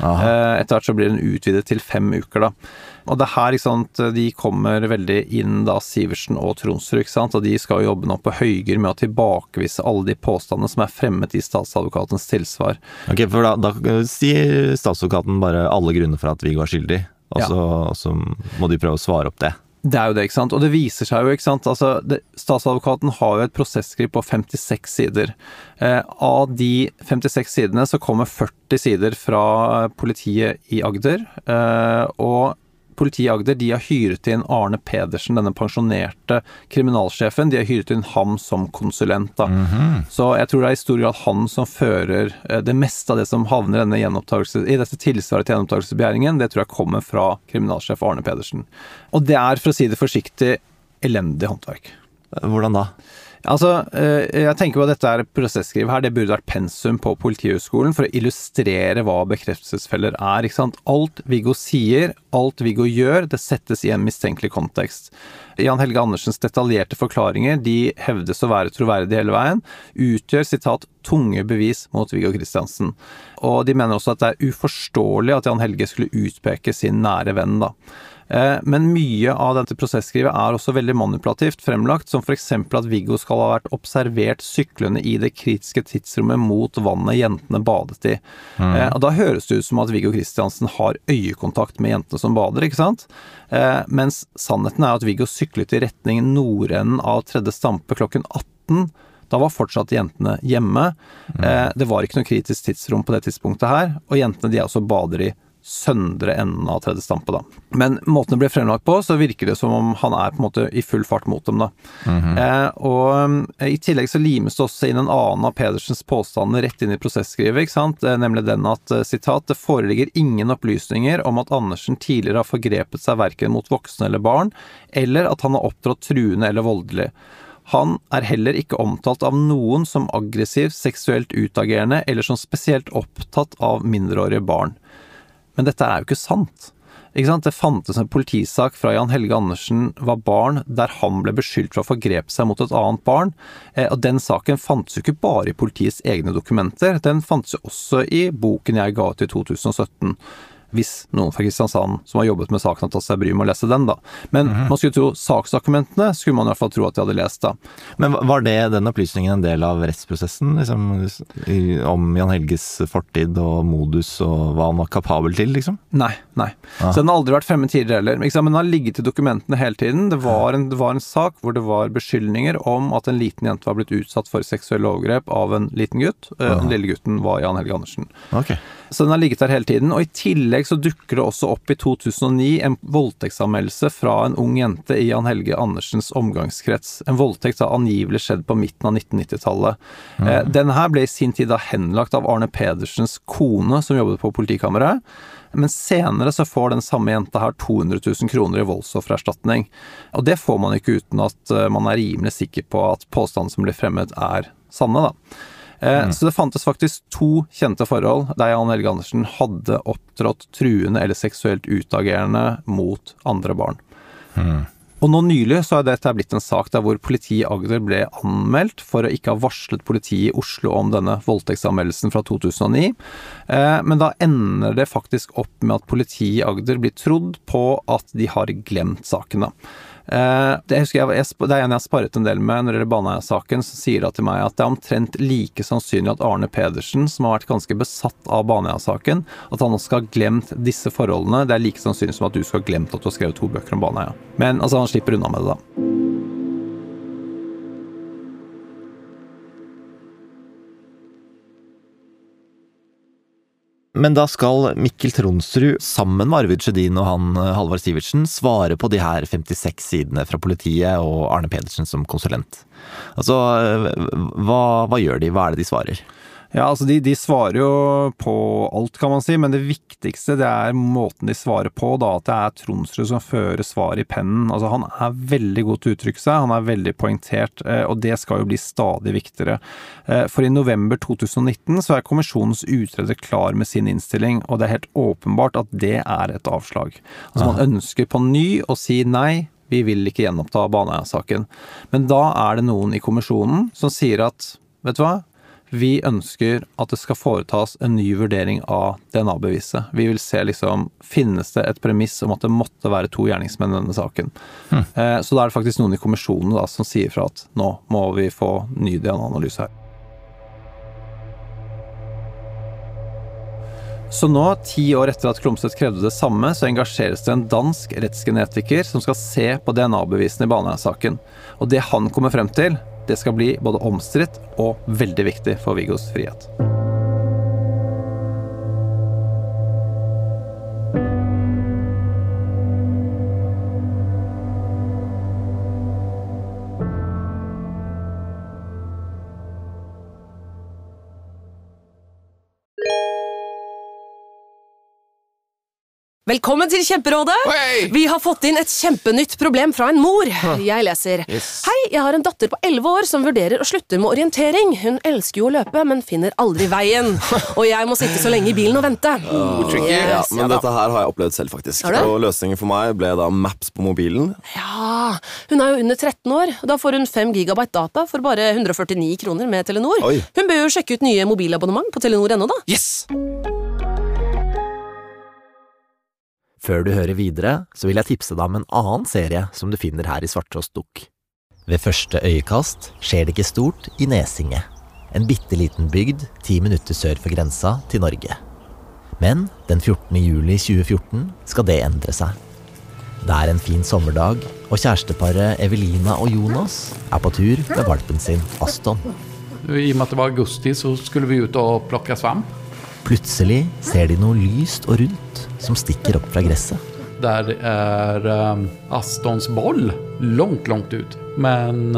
Etter hvert så blir den utvidet til 5 uker da. Og det her, ikke sant, de kommer veldig inn da, Sivertsen og Tronsrud, ikke sant, og de skal jobbe nå på høyger med å tilbakevise alle de påstandene som er fremmet i statsadvokatens tilsvar. Ok, for da sier statsadvokaten bare alle grunner for at Viggo er skyldig, og så må de prøve å svare opp det. Det jo det, ikke sant? Og det viser seg jo, ikke sant? Altså, statsadvokaten har jo et prosesskriv på 56 sider. Av de 56 sidene så kommer 40 sider fra politiet i Agder, og politiet i Agder, de har hyret inn Arne Pedersen, denne pensjonerte kriminalsjefen, de har hyret inn ham som konsulent da. Så jeg tror det I stor grad han som fører det meste av det som havner I dette tilsvaret til gjenopptakelsesbegjæringen, det tror jeg kommer fra kriminalsjef Arne Pedersen. Og det for å si det forsiktig, elendig håndverk. Hvordan da? Altså, jeg tenker på at dette et prosesskriv her, det burde vært pensum på Politihøgskolen for å illustrere hva bekreftelsesfeller ikke sant? Alt Viggo sier, alt Viggo gjør, det settes I en mistenkelig kontekst. Jan Helge Andersens detaljerte forklaringer, de hevdes å være troverdige hele veien, utgjør, sitat, tunge bevis mot Viggo Kristiansen. Og de mener også at det uforståelig at Jan Helge skulle utpeke sin nære venn da. Men mye av dette prosesskrivet også veldig manipulativt fremlagt, som for eksempel at Viggo skal ha vært observert syklende I det kritiske tidsrommet mot vannet jentene badet I. Og da høres det ut som at Viggo Kristiansen har øyekontakt med jentene som bader, ikke sant? Mens sannheten at Viggo syklet I retning nordenden av tredje stampe klokken 18. Da var fortsatt jentene hjemme. Det var ikke noe kritisk tidsrom på det tidspunktet her, og jentene de også bader I søndre enden av tredje stampe da. Men måten det ble fremlagt på, så virker det som om han på en måte I full fart mot dem da. Og I tillegg så limes det også inn en annen av Pedersens påstander rett inn I prosesskrivet, ikke sant? Nemlig den at, sitat, det foreligger ingen opplysninger om at Andersen tidligere har forgrepet seg hverken mot voksne eller barn, eller at han har opptrådt truende eller voldelig. Han heller ikke omtalt av noen som aggressiv, seksuelt utagerende, eller som spesielt opptatt av mindreårige barn. Men dette jo ikke sant. Ikke sant? Det fantes en politisak fra Jan Helge Andersen var barn, der han ble beskyldt for å forgrepe seg mot et annet barn. Og den saken fantes jo ikke bare I politiets egne dokumenter, den fantes jo også I boken jeg ga ut I 2017. Hvis noen fra Kristiansand som har jobbet med saken har tatt seg bry med å lese den da. Men man skulle tro saksdokumentene skulle man I hvert fall tro at de hadde lest da. Men var den opplysningen en del av rettsprosessen, liksom, om Jan Helges fortid og modus og hva han var kapabel til, liksom? Nei. Så den har aldri vært fremme tidligere heller. Men den har ligget I dokumentene hele tiden. Det var en sak hvor det var beskyldninger om at en liten jente var blitt utsatt for seksuelle overgrep av en liten gutt. Den lille gutten var Jan Helge Andersen. Ok. Så den har ligget der hele tiden, og I tillegg så dukker det også opp I 2009 en voldtektsanmeldelse fra en ung jente I Jan Helge Andersens omgangskrets. En voldtekt har angivelig skjedd på midten av 1990-tallet. Den her ble I sin tid da henlagt av Arne Pedersens kone som jobbet på politikammeret, men senere så får den samme jenta her 200 000 kroner I voldsoffererstatning. Og det får man ikke uten at man rimelig sikker på at påstanden som blir fremmet sanne da. Så det fantes faktisk 2 kjente forhold der Jan Helge Andersen hadde opptrådt truende eller seksuelt utagerende mot andre barn. Og nå nylig så dette blitt en sak der hvor politiet I Agder ble anmeldt for å ikke ha varslet politiet I Oslo om denne voldtektsanmeldelsen fra 2009. Men da ender det faktisk opp med at politiet I Agder blir trodd på at de har glemt sakene. Det husker det en jeg har sparret en del med når det gjelder Baneheia-saken, som sier til meg at det omtrent like sannsynlig at Arne Pedersen, som har vært ganske besatt av Baneheia-saken, at han også skal ha glemt disse forholdene. Det like sannsynlig som at du skal ha glemt at du har skrevet 2 bøker om Baneheia. Men altså, han slipper unna med det da. Men da skal Mikkel Tronsrud sammen med Arvid Sjødin og han Halvard Sivertsen svare på de her 56 sidene fra politiet og Arne Pedersen som konsulent. Altså, hva gjør de? Hva det de svarer? Ja, altså de svarer jo på alt, kan man si, men det viktigste det måten de svarer på, da, at det Tronsrud som fører svar I pennen. Altså, han veldig god til å uttrykke seg, han veldig poengtert, og det skal jo bli stadig viktigere. For I november 2019 så kommisjonens utreder klar med sin innstilling, og det helt åpenbart at det et avslag. Altså, man ønsker på ny å si nei, vi vil ikke gjenoppta Baneheia-saken. Men da det noen I kommisjonen som sier at, vet du hva? Vi ønsker at det skal foretas en ny vurdering av DNA-beviset. Vi vil se liksom, finnes det et premiss om at det måtte være 2 gjerningsmenn I denne saken. Så da det faktisk noen I kommisjonen da, som sier fra at nå må vi få ny DNA-analyse her. Så nå, 10 år etter at Klomsæt krevde det samme, så engasjeres det en dansk rettsgenetiker som skal se på DNA-bevisene i Baneheia-saken. Og det han kommer frem til, det skal bli både omstridt og veldig viktig for Viggos frihet. Velkommen til Kjemperådet! Hei! Vi har fått inn et kjempenytt problem fra en mor. Jeg leser. Hei, jeg har en datter på 11 år som vurderer å slutte med orientering. Hun elsker jo å løpe, men finner aldri veien. Og jeg må sitte så lenge i bilen og vente. Ja, men dette her har jeg opplevd selv faktisk. Og løsningen for meg ble da Maps på mobilen. Ja, hun er jo under 13 år. Da får hun 5 gigabyte data for bare 149 kroner med Telenor. Oi. Hun bør jo sjekke ut nye mobilabonnement på Telenor.no da. Yes! Før du hører videre, så vil jeg tipse deg om en annen serie som du finner her i Svarttrost Dukk. Ved første øyekast skjer det ikke stort i Nesinge, en bitteliten bygd 10 minutter sør for grensa til Norge. Men den 14. juli 2014 skal det endre seg. Det er en fin sommerdag, og kjæresteparet Evelina og Jonas er på tur med valpen sin, Aston. I og med at det var augusti, så skulle vi ut og plukke svamp. Plutselig ser de noe lyst og rundt som stikker opp fra gresset. Der er Astons boll långt ut. Men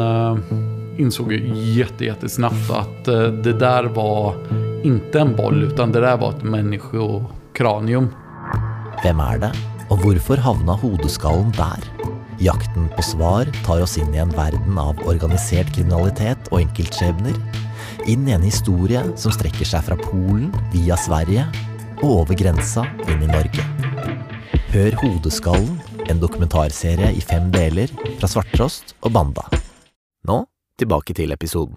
insåg ju jättesnabbt att det där var inte en boll, utan det där var ett människokranium. Hvem er det, og hvorfor havna hodeskallen der? Jakten på svar tar oss inn i en verden av organisert kriminalitet og enkeltskjebner. Inn i en historie som strekker seg fra Polen via Sverige og over grensa inn i Norge. Hør Hodeskallen, en dokumentarserie i 5 deler fra Svarttrost og Banda. Nå tilbake til episoden.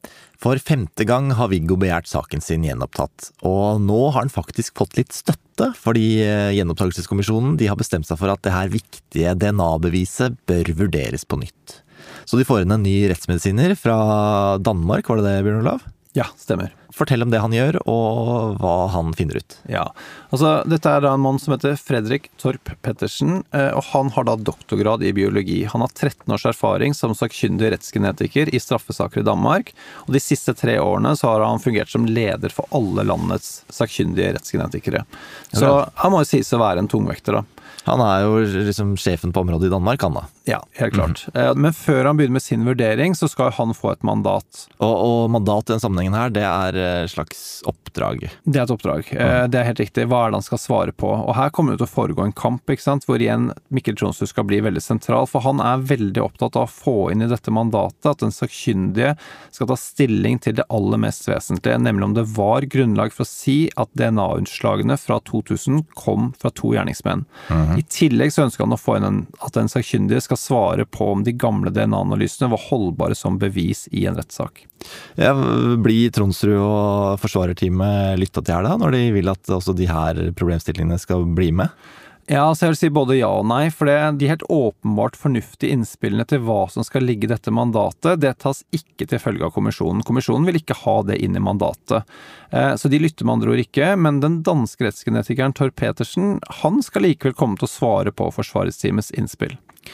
For 5. gang har Viggo begjært saken sin gjenopptatt, og nå har han faktisk fått litt støtte, fordi gjenopptakelseskommisjonen de har bestemt seg for at det her viktige DNA-beviset bør vurderes på nytt. Så de får inn en ny rettsmedisiner fra Danmark, var det det, Bjørn Olav? Ja, stemmer. Fortell om det han gjør, og hva han finner ut. Ja, altså dette er da en mann som heter Fredrik Torp Pettersen, og han har da doktorgrad i biologi. Han har 13 års erfaring som sakkyndig rettsgenetiker i straffesaker i Danmark, og de siste 3 årene så har han fungert som leder for alle landets sakkyndige rettsgenetikere. Så han må jo sies å være en tungvekter da. Han er jo liksom sjefen på området i Danmark, han da. Ja, helt klart. Men før han begynner med sin vurdering, så skal han få et mandat. Og mandat i den sammenhengen her, det er et slags oppdrag. Det er et oppdrag. Det er helt riktig. Hva er det han skal svare på? Og her kommer det til å foregå en kamp, ikke sant? Hvor igjen Mikkel Tronsrud skal bli veldig sentral, for han er veldig opptatt av å få inn i dette mandatet at den sakkyndige skal ta stilling til det aller mest vesentlige, nemlig om det var grunnlag for å si at DNA-utslagene fra 2000 kom fra 2 gjerningsmenn. I tillegg så ønsker han å få inn at den sakkyndige skal svare på om de gamle DNA-analysene var holdbare som bevis i en rettssak. Ja, blir Tronsrud og forsvarerteamet lyttet til her da, når de vil at også de her problemstillingene skal bli med? Ja, så jeg vil si både ja og nei, for de helt åpenbart fornuftige innspillene til hva som skal ligge i dette mandatet, det tas ikke til følge av kommisjonen. Kommisjonen vil ikke ha det inn i mandatet. Så de lytter med andre ord ikke, men den danske rettsgenetikeren Torp Petersen, han skal likevel komme til å svare på forsvaresteamets innspill.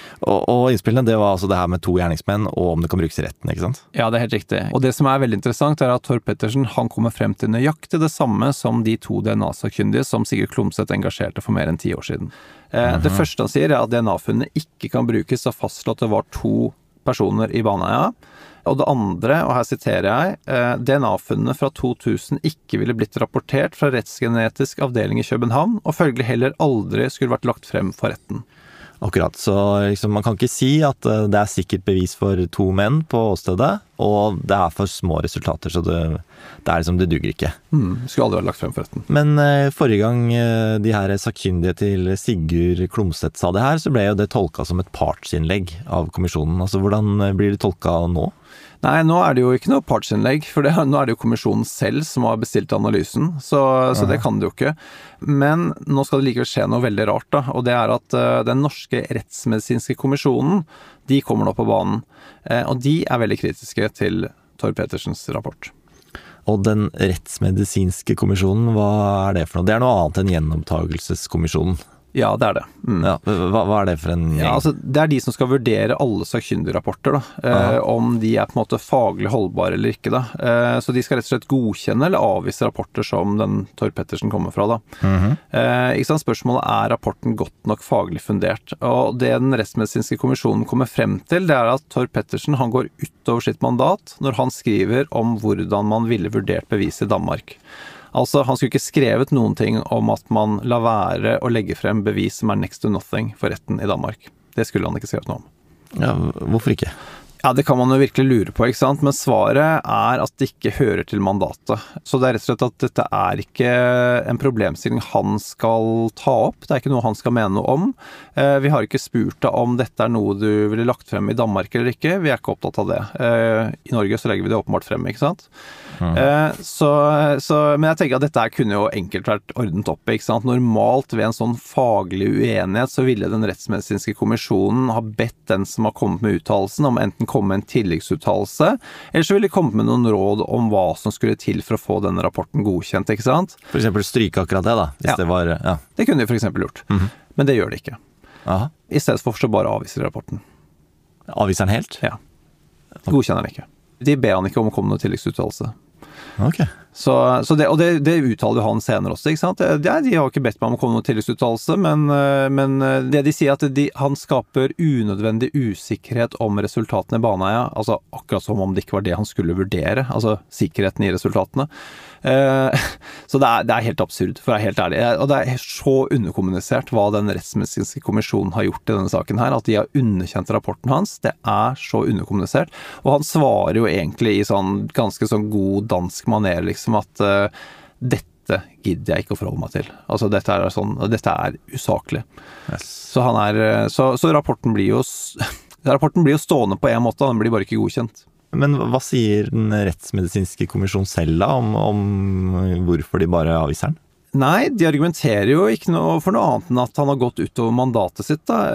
Og innspillene, det var altså det her med 2 gjerningsmenn, og om det kan brukes i retten, ikke sant? Ja, det er helt riktig. Og det som er veldig interessant er at Torp Pettersen, han kommer frem til nøyaktig det samme som de 2 DNA-sakkyndige som Sigurd Klomsæt engasjerte for mer enn 10 år siden. Det første han sier er at DNA-funnene ikke kan brukes til å fastslå at det var 2 personer i Baneheia. Og det andre, og her siterer jeg, DNA-funnene fra 2000 ikke ville blitt rapportert fra rettsgenetisk avdeling i København, og følgelig heller aldri skulle vært lagt frem for retten. Akkurat, så liksom, man kan ikke si at det er sikkert bevis for 2 menn på åstedet, og det er for små resultater, så det er liksom, det duger ikke. Skulle aldri vært lagt frem for retten. Men forrige gang de her sakkyndige til Sigurd Klomsæt sa det her, så ble jo det tolket som et partsinnlegg av kommisjonen. Altså, hvordan blir det tolket nå? Nei, nå er det jo ikke noe partsinnlegg, for nå er det jo kommisjonen selv som har bestilt analysen, så det kan det jo ikke. Men nå skal det likevel skje noe veldig rart da, og det er at den norske rettsmedisinske kommisjonen, de kommer nå på banen, og de er veldig kritiske til Torp Petersens rapport. Og den rettsmedisinske kommisjonen, hva det for noe? Det noe annet enn gjenopptagelseskommisjonen. Ja, det det. Ja, hva det for en gjeng? Ja, altså, det de som skal vurdere alle sakkyndige rapporter, da. Om de på en måte faglig holdbare eller ikke, da. Så de skal rett og slett godkjenne eller avvise rapporter som den Thor Pettersen kommer fra, da. Ikke sant? Spørsmålet rapporten godt nok faglig fundert? Og det den rettsmedisinske kommisjonen kommer frem til, det at Thor Pettersen, han går utover sitt mandat når han skriver om hvordan man ville vurdert bevis i Danmark. Altså, han skulle ikke skrevet noen ting om at man la være å legge frem bevis som next to nothing for retten i Danmark. Det skulle han ikke skrevet noe om. Ja, hvorfor ikke? Ja, det kan man jo virkelig lure på, ikke sant? Men svaret at det ikke hører til mandatet. Så det rett og slett at dette ikke en problemstilling han skal ta opp. Det ikke noe han skal mene noe om. Vi har ikke spurt deg om dette noe du ville lagt frem i Danmark eller ikke. Vi ikke opptatt av det. I Norge så legger vi det åpenbart frem, ikke sant? Men jeg tenker at dette kunne jo enkelt vært ordnet opp, ikke sant? Normalt ved en sånn faglig uenighet så ville den rettsmedisinske kommisjonen ha bedt den som har kommet med uttalelsen om enten komme med en tilleggsuttalelse, eller så ville de komme med noen råd om hva som skulle til for å få denne rapporten godkjent, ikke sant? For eksempel stryke akkurat det da, hvis det var... Ja. Det kunne de for eksempel gjort, men det gjør de ikke. Aha. I stedet for så bare avviser de rapporten. Avviser den helt? Ja. Godkjenner den ikke. De ber han ikke om å komme med noen tilleggsuttalelse. Ok. Så det uttaler jo han senere også, ikke sant? De har ikke bedt meg om å komme med noen tilleggsuttalelse, men det de sier at han skaper unødvendig usikkerhet om resultatene i Baneheia, altså akkurat som om det ikke var det han skulle vurdere, altså sikkerheten i resultatene. Så det helt absurd, for å være helt ærlig. Og det så underkommunisert hva den rettsmedisinske kommisjonen har gjort i denne saken her, at de har underkjent rapporten hans. Det så underkommunisert. Og han svarer jo egentlig i sånn ganske sånn god dansk maner, liksom, at dette gidder jeg ikke å forholde meg til. Altså dette usaklig. Yes. Så rapporten blir jo stående på en måte, den blir bare ikke godkjent. Men hva sier den rettsmedisinske kommisjonen selv da, om hvorfor de bare avviser den? Nei, de argumenterer jo ikke for noe annet enn at han har gått utover mandatet sitt da,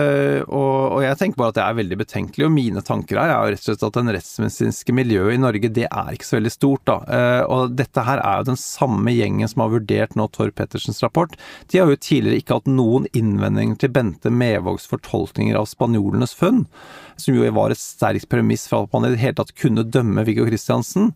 og jeg tenker bare at det veldig betenkelig, og mine tanker her jo rett og slett at den rettsmedisinske miljøet i Norge, det ikke så veldig stort da, og dette her jo den samme gjengen som har vurdert nå Thor Pettersens rapport. De har jo tidligere ikke hatt noen innvendinger til Bente Mevågs fortolkninger av spanjolenes funn, som jo var et sterkt premiss for at man i det hele tatt kunne dømme Viggo Kristiansen.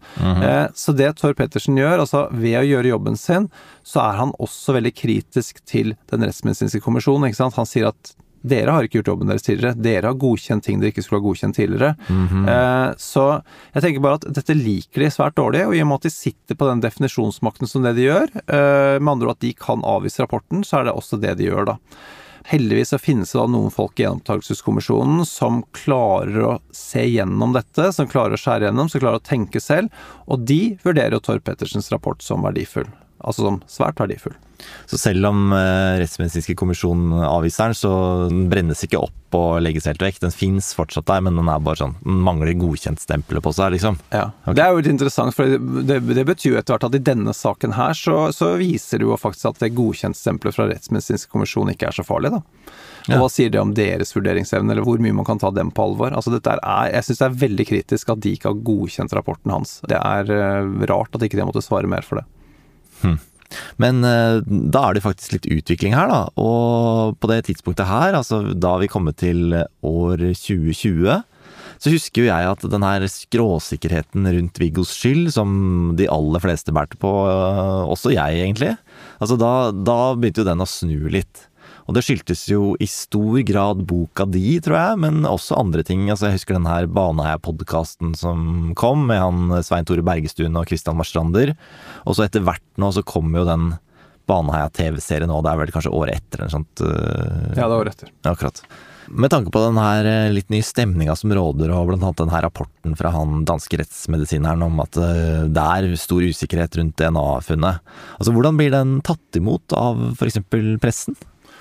Så det Thor Pettersen gjør, altså ved å gjøre jobben sin, så han også veldig kritisk til den rettsmedisinske kommisjonen, ikke sant? Han sier at dere har ikke gjort jobben deres tidligere, dere har godkjent ting dere ikke skulle ha godkjent tidligere. Så jeg tenker bare at dette liker de svært dårlig, og i og med at de sitter på den definisjonsmakten som det de gjør, med andre ord at de kan avvise rapporten, så det også det de gjør da. Heldigvis så finnes det da noen folk i gjenopptakelseskommisjonen som klarer å se gjennom dette, som klarer å skjære gjennom, som klarer å tenke selv, og de vurderer jo Thor Pettersens rapport som verdifull, altså som svært verdifull. Så selv om rettsmedisinske kommisjonen avviser den, så den brennes ikke opp og legges helt vekk. Den finnes fortsatt der, men den bare sånn, den mangler godkjent stempelet på seg, liksom. Ja, okay. Det jo litt interessant, for det betyr jo etter hvert at i denne saken her, så viser det jo faktisk at det godkjent stempelet fra rettsmedisinske kommisjonen ikke så farlig, da. Og hva sier det om deres vurderingsevne, eller hvor mye man kan ta dem på alvor? Altså dette jeg synes det veldig kritisk at de ikke har godkjent rapporten hans. Det rart at ikke de måtte svare mer for det. Men da det faktisk litt utvikling her da, og på det tidspunktet her, altså da vi kommet til år 2020, så husker jo jeg at den her skråsikkerheten rundt Viggos skyld, som de aller fleste bærte på, også jeg egentlig, altså da begynte jo den å snu litt. Og det skyldtes jo i stor grad boka di, tror jeg, men også andre ting. Altså jeg husker den her Baneheia-podcasten som kom, med han Svein Tore Bergestuen og Christian Marstrander. Og så etter hvert nå så kom jo den Baneheia-TV-serien nå, det vel kanskje året etter eller sånt. Ja, det året etter. Akkurat. Med tanke på den her litt nye stemninga som råder, og blant annet den her rapporten fra han danske rettsmedisineren om at det stor usikkerhet rundt DNA-funnet. Altså hvordan blir den tatt imot av for eksempel pressen?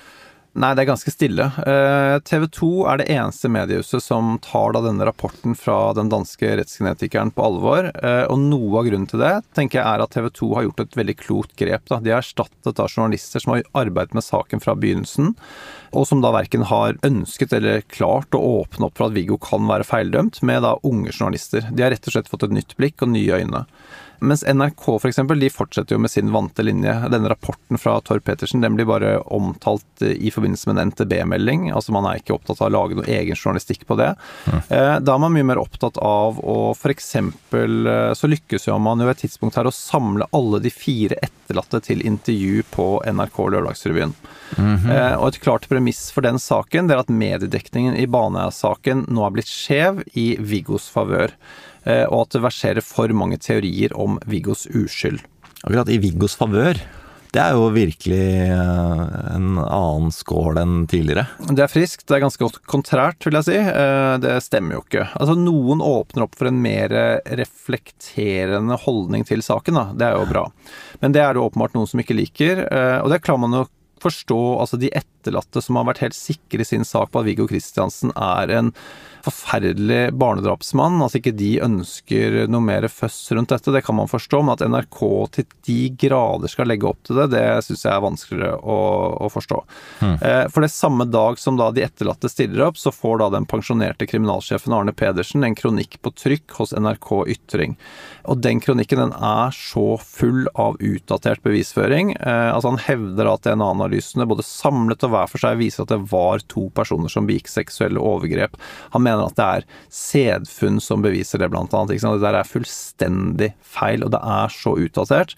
Nei, det ganske stille. TV 2 det eneste mediehuset som tar da denne rapporten fra den danske rettsgenetikeren på alvor, og noe av grunnen til det, tenker jeg at TV 2 har gjort et veldig klokt grep. Da. De har erstattet da journalister som har arbeidet med saken fra begynnelsen, og som da hverken har ønsket eller klart å åpne opp for at Viggo kan være feildømt, med da unge journalister. De har rett og slett fått et nytt blikk og nye øyne. Mens NRK for eksempel, de fortsetter jo med sin vante linje. Denne rapporten fra Torp Petersen, den blir bare omtalt i forbindelse med en NTB-melding. Altså man er ikke opptatt av å lage noe egen journalistikk på det. Da er man mye mer opptatt av å for eksempel, så lykkes jo man jo et tidspunkt her å samle alle de 4 etterlatte til intervju på NRK Lørdagsrevyen. Og et klart premiss for den saken, det er at mediedekningen i Baneheia-saken nå er blitt skjev i Viggos favør. Og at det verserer for mange teorier om Viggos uskyld. Akkurat i Viggos favør, det er jo virkelig en annen skål enn tidligere. Det er friskt, det er ganske kontrært, vil jeg si. Det stemmer jo ikke. Altså, noen åpner opp for en mer reflekterende holdning til saken, da. Det er jo bra. Men det er det åpenbart noen som ikke liker, og det klarer man jo forstå, altså de etterlatte som har vært helt sikre i sin sak på at Viggo Kristiansen er en forferdelig barnedrapsmann, altså ikke de ønsker noe mer føss rundt dette, det kan man forstå, men at NRK til de grader skal legge opp til det, det synes jeg er vanskeligere å forstå. For det samme dag som da de etterlatte stiller opp, så får da den pensjonerte kriminalsjefen Arne Pedersen en kronikk på trykk hos NRK Ytring. Og den kronikken, den er så full av utdatert bevisføring. Altså han hevder at DNA-analysene både samlet og hver for seg viser at det var 2 personer som begikk seksuelle overgrep. Han mener at det er sædfunn som beviser det blant annet. Ikke sant? Det der er fullstendig feil, og det er så utdatert.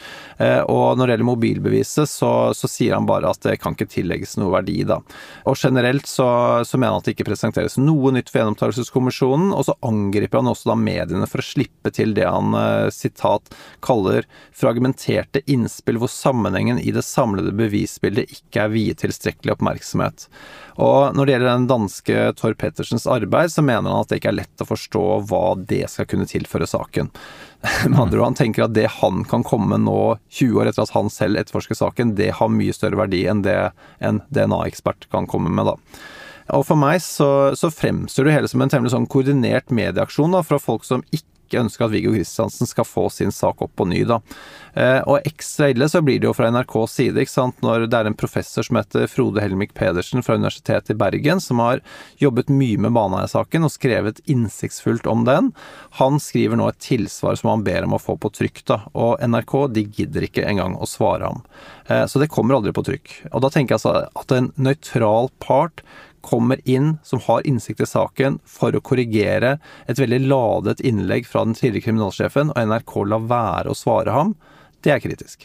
Og når det gjelder mobilbeviset, så sier han bare at det kan ikke tillegges noe verdi da. Og generelt så mener han at det ikke presenteres noe nytt for gjenopptakelseskommisjonen, og så angriper han også da mediene for å slippe til det han, sitat, kaller fragmenterte innspill hvor sammenhengen i det samlede bevisbildet ikke er viet tilstrekkelig oppmerksomhet. Og når det gjelder den danske Torp Petersens arbeid, så mener han at det ikke er lett å forstå hva det skal kunne tilføre saken. Med andre ord, han tenker at det han kan komme nå 20 år etter at han selv etterforsker saken, det har mye større verdi enn det en DNA-ekspert kan komme med da. Og for meg så fremstår det hele som en temmelig sånn koordinert medieaksjon da, fra folk som ikke ønsker at Viggo Kristiansen skal få sin sak opp på ny da. Og ekstra ille så blir det jo fra NRKs side, ikke sant, når det er en professor som heter Frode Helmik Pedersen fra Universitetet i Bergen, som har jobbet mye med Baneheia-saken og skrevet innsiktsfullt om den. Han skriver nå et tilsvar som han ber om å få på trykk da, og NRK, de gidder ikke engang å svare ham. Så det kommer aldri på trykk. Og da tenker jeg altså at en nøytral part kommer inn, som har innsikt i saken, for å korrigere et veldig ladet innlegg fra den tidligere kriminalsjefen, og NRK lar være å svare ham, det er kritisk.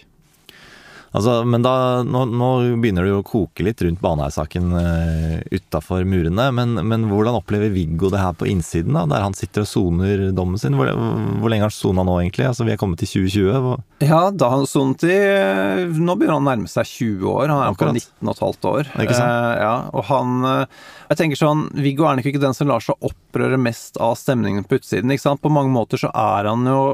Altså, men da, nå begynner det jo å koke litt rundt Baneheia-saken utenfor murene, men hvordan opplever Viggo det her på innsiden da, der han sitter og soner dommen sin? Hvor lenge har han sonet nå egentlig? Altså, vi er kommet til 2020. Ja, da har han sonet nå begynner han å nærme seg 20 år, han er på 19,5 år. Ikke sant? Ja, og han, jeg tenker sånn, Viggo er nok ikke den som lar seg opprøre mest av stemningen på utsiden, ikke sant? På mange måter så er han jo,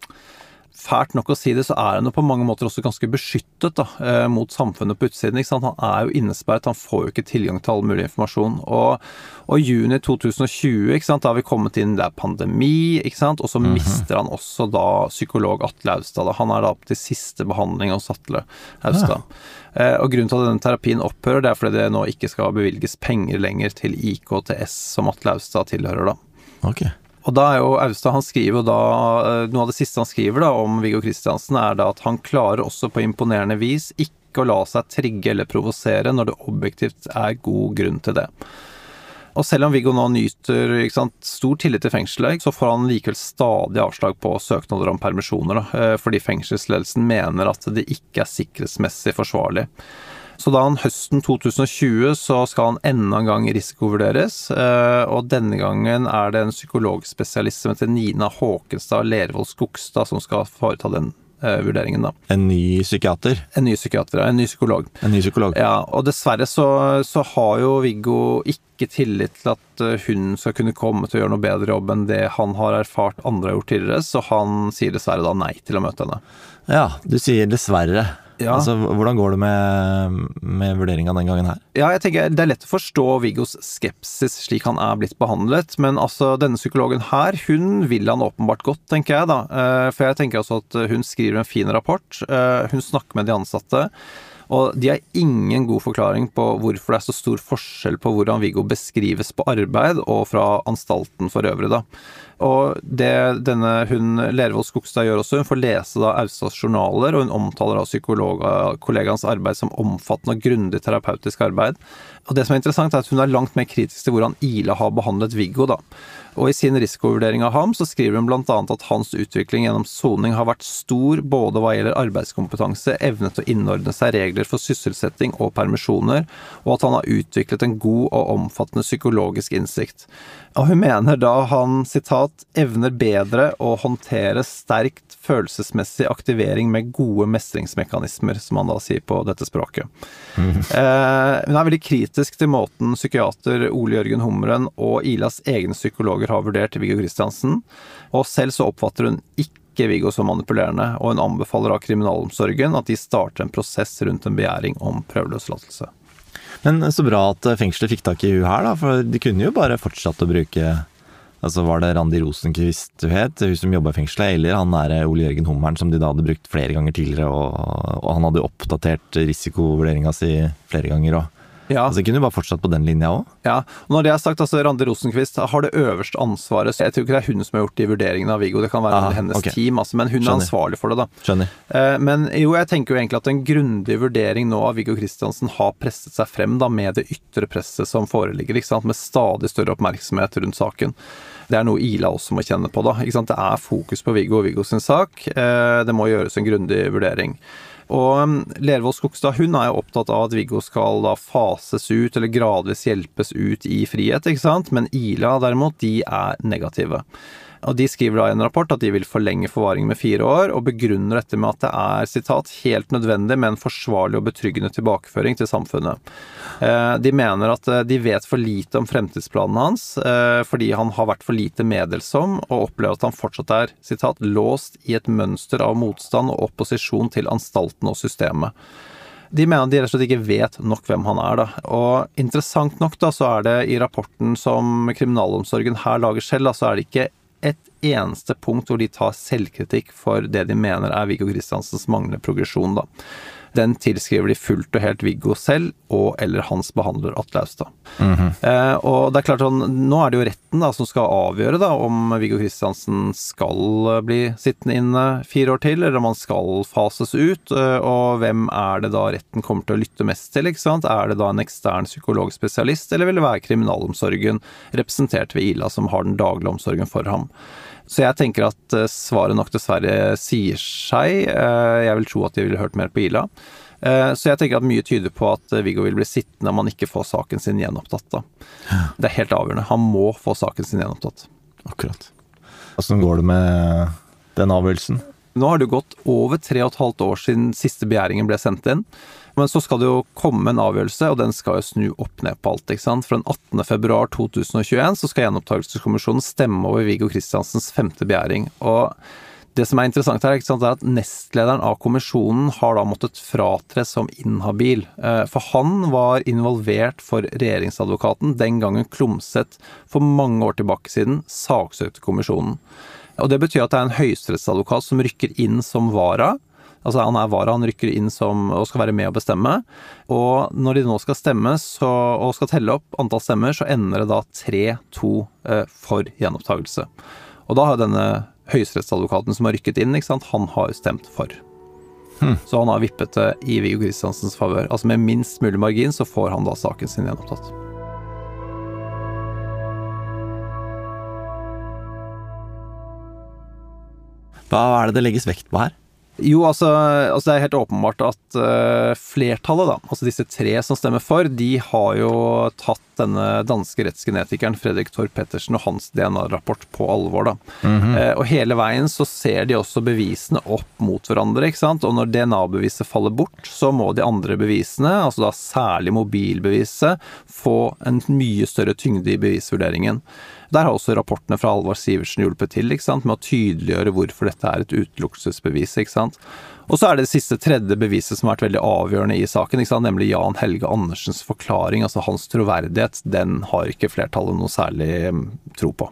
fælt nok å si det, så er han jo på mange måter også ganske beskyttet da, mot samfunnet på utsiden, ikke sant? Han er jo innesperret, han får jo ikke tilgang til all mulig informasjon, og juni 2020, ikke sant? Da har vi kommet inn, det er pandemi, ikke sant? Og så mister han også da psykolog Atle Austad, han er da til siste behandling hos Atle Austad. Ja. Og grunnen til at denne terapien opphører, det er fordi det nå ikke skal bevilges penger lenger til IKTS som Atle Austad tilhører da. Ok. Og da er jo Austad, han skriver jo da, noe av det siste han skriver da om Viggo Kristiansen er da at han klarer også på imponerende vis ikke å la seg trigge eller provosere når det objektivt er god grunn til det. Og selv om Viggo nå nyter, ikke sant, stor tillit til fengselet, så får han likevel stadig avslag på søknader om permisjoner da, fordi fengselsledelsen mener at det ikke er sikkerhetsmessig forsvarlig. Så da han høsten 2020 så skal han enda en gang risikovurderes, og denne gangen er det en psykologspesialist som heter Nina Håkenstad Lervold Skogstad som skal foreta den vurderingen da. En ny psykiater? En ny psykiater, en ny psykolog. En ny psykolog. Ja, og dessverre så har jo Viggo ikke tillit til at hun skal kunne komme til å gjøre noe bedre jobb enn det han har erfart andre har gjort tidligere, så han sier dessverre da nei til å møte henne. Ja, du sier dessverre. Ja. Altså, hvordan går det med vurderingen den gangen her? Ja, jeg tenker det er lett å forstå Viggos skepsis slik han er blitt behandlet, men altså denne psykologen her, hun vil han åpenbart godt, tenker jeg da. For jeg tenker også at hun skriver en fin rapport, hun snakker med de ansatte, Og de har ingen god forklaring på hvorfor det så stor forskjell på hvordan Viggo beskrives på arbeid og fra anstalten for øvrig da. Og det hun Lervoll Skogstad gjør også, hun får lese da Austads journaler, og hun omtaler da psykologkollegaens arbeid som omfattende og grundig terapeutisk arbeid. Og det som interessant at hun langt mer kritisk til hvordan Ila har behandlet Viggo da. Og i sin risikovurdering av ham så skriver hun blant annet at hans utvikling gjennom soning har vært stor både hva gjelder arbeidskompetanse, evne til å innordne seg regler for sysselsetting og permisjoner, og at han har utviklet en god og omfattende psykologisk innsikt. Og hun mener da han, sitat, evner bedre å håndtere sterkt følelsesmessig aktivering med gode mestringsmekanismer, som han da sier på dette språket. Hun veldig kritisk til måten psykiater Ole Jørgen Hummeren og Ilas egne psykologer har vurdert Viggo Kristiansen, og selv så oppfatter hun ikke Viggo som manipulerende, og hun anbefaler av kriminalomsorgen at de starter en prosess rundt en begjæring om prøveløslatelse. Men så bra at fengselet fikk tak i hun her da, for de kunne jo bare fortsatt å bruke, altså var det Randi Rosenqvist du het, hun som jobbet i fengselet, eller han Ole Jørgen Hummeren som de da hadde brukt flere ganger tidligere, og han hadde jo oppdatert risikovurderingen si flere ganger også. Ja. Altså, kunne du bare fortsatt på den linja også? Ja, og når det sagt, altså Randi Rosenqvist har det øverste ansvaret, så jeg tror ikke det hun som har gjort de vurderingene av Viggo, det kan være hennes team, altså, men hun ansvarlig for det da. Skjønner. Men jo, jeg tenker jo egentlig at en grundig vurdering nå av Viggo Kristiansen har presset seg frem da med det ytre presset som foreligger, ikke sant, med stadig større oppmerksomhet rundt saken. Det noe Ila også må kjenne på da, ikke sant, det fokus på Viggo og Viggo sin sak, det må gjøres en grundig vurdering. Og Lervoll Skogstad, hun jo opptatt av at Viggo skal da fases ut eller gradvis hjelpes ut i frihet, ikke sant? Men Ila derimot, de negative. Og de skriver da i en rapport at de vil forlenge forvaringen med 4 år, og begrunner dette med at det sitat, helt nødvendig med en forsvarlig og betryggende tilbakeføring til samfunnet. De mener at de vet for lite om fremtidsplanen hans, fordi han har vært for lite meddelsom, og opplever at han fortsatt sitat, låst i et mønster av motstand og opposisjon til anstalten og systemet. De mener at de rett og slett ikke vet nok hvem han da. Og interessant nok da, så det i rapporten som kriminalomsorgen her lager selv, da, så det ikke et eneste punkt hvor de tar selvkritikk for det de mener Viggo Kristiansens manglende progresjon da. Den tilskriver de fullt og helt Viggo selv, og eller hans behandler Atle Austad. Og det klart at nå det jo retten da, som skal avgjøre da, om Viggo Kristiansen skal bli sittende inne 4 år til, eller om han skal fases ut, og hvem det da retten kommer til å lytte mest til, ikke sant? Det da en ekstern psykologspesialist, eller vil det være kriminalomsorgen representert ved Ila, som har den daglige omsorgen for ham? Så jeg tenker at svaret nok dessverre sier seg. Jeg vil tro at de ville hørt mer på Ila. Så jeg tenker at mye tyder på at Viggo vil bli sittende om han ikke får saken sin gjenopptatt da. Det helt avgjørende. Han må få saken sin gjenopptatt. Akkurat. Hvordan går det med den avgjørelsen? Nå har det gått over 3,5 år siden siste begjæringen ble sendt inn. Men så skal det jo komme en avgjørelse, og den skal jo snu opp ned på alt, ikke sant? For den 18. februar 2021 så skal gjenopptakelseskommisjonen stemme over Viggo Kristiansens 5. begjæring. Og det som interessant her, ikke sant, at nestlederen av kommisjonen har da måttet fratre som inhabil. For han var involvert for regjeringsadvokaten den gangen Klomsæt for mange år tilbake siden saksøkte kommisjonen. Og det betyr at det en høyesterettsadvokat som rykker inn som vara. Altså han vara, han rykker inn som, og skal være med å bestemme. Og når de nå skal stemme og skal telle opp antall stemmer, så ender det da 3-2 for gjenopptakelse. Og da har denne høyesterettsadvokaten som har rykket inn, ikke sant, han har stemt for. Så han har vippet det i Viggo Kristiansens favør. Altså med minst mulig margin så får han da saken sin gjenopptatt. Hva det legges vekt på her? Jo, altså det helt åpenbart at flertallet da, altså disse 3 som stemmer for, de har jo tatt denne danske rettsgenetikeren Fredrik Torp Pettersen og hans DNA-rapport på alvor da. Og hele veien så ser de også bevisene opp mot hverandre, ikke sant? Og når DNA-beviset faller bort, så må de andre bevisene, altså da særlig mobilbeviset, få en mye større tyngde i bevisvurderingen. Der har også rapportene fra Alvar Sivertsen hjulpet til, ikke sant, med å tydeliggjøre hvorfor dette et utelukkelsesbevis, ikke sant. Og så det siste 3. beviset som har vært veldig avgjørende i saken, ikke sant, nemlig Jan Helge Andersens forklaring, altså hans troverdighet, den har ikke flertallet noe særlig tro på.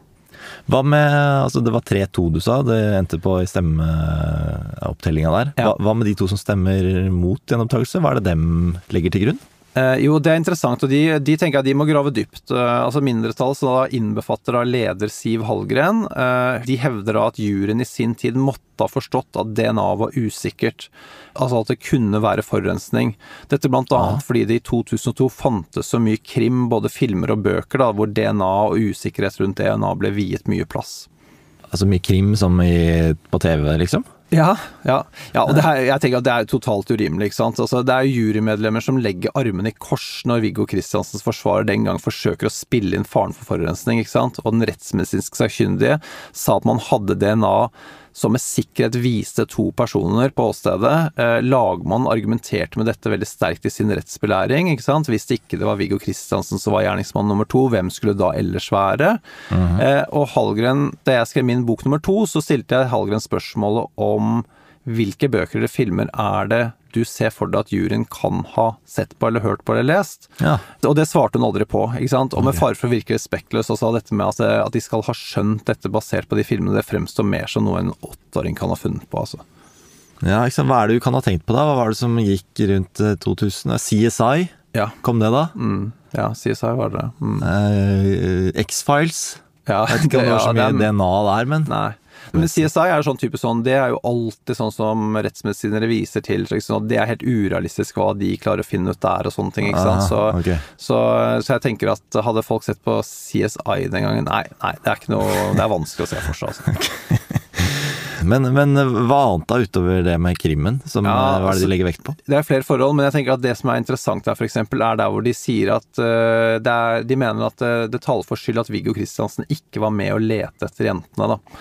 Hva med, altså det var 3-2 du sa, det endte på i stemmeopptellingen der. Hva med de to som stemmer mot gjenopptakelse? Hva det dem legger til grunn? Jo, det interessant, og de tenker at de må grave dypt. Altså mindretall som da innbefatter av leder Siv Hallgren, de hevder da at juryen i sin tid måtte ha forstått at DNA var usikkert. Altså at det kunne være forurensning. Dette blant annet fordi det i 2002 fantes så mye krim, både filmer og bøker, da, hvor DNA og usikkerhet rundt DNA ble viet mye plass. Altså mye krim som på TV, liksom? Ja, og det her, jeg tenker at det totalt urimelig, ikke sant? Altså, det jurymedlemmer som legger armen i kors når Viggo Kristiansens forsvarer den gang forsøker å spille inn faren for forurensning, ikke sant? Og den rettsmedisinske sakkyndige sa at man hadde DNA som med sikkerhet viste 2 personer på åstedet. Lagmannen argumenterte med dette veldig sterkt i sin rettsbelæring, ikke sant? Hvis det ikke var Viggo Kristiansen som var gjerningsmann nummer 2, hvem skulle da ellers være? Og Hallgren, da jeg skrev min bok nummer 2, så stilte jeg Hallgren spørsmålet om hvilke bøker eller filmer det du ser for deg at juryen kan ha sett på eller hørt på eller lest? Ja. Og det svarte hun aldri på, ikke sant? Og med fare for å virke respektløs, og sa dette med at de skal ha skjønt dette basert på de filmene, det fremstår mer som noe en 8-åring kan ha funnet på, altså. Ja, ikke sant? Hva det du kan ha tenkt på da? Hva var det som gikk rundt 2000? CSI? Ja. Kom det da? Ja, CSI var det. X-Files? Ja, jeg vet ikke om det var så mye DNA der, men... Nei. Men CSI sånn type sånn, det jo alltid sånn som rettsmedisinere viser til, sånn, det helt urealistisk hva de klarer å finne ut der og sånne ting, ikke sant? Så jeg tenker at hadde folk sett på CSI den gangen, nei, det ikke noe, det vanskelig å se for seg, altså. Men hva annet da utover det med krimmen? Hva det de legger vekt på? Det flere forhold, men jeg tenker at det som interessant der for eksempel, der hvor de sier at de mener at det taler for skyld at Viggo Kristiansen ikke var med å lete etter jentene da.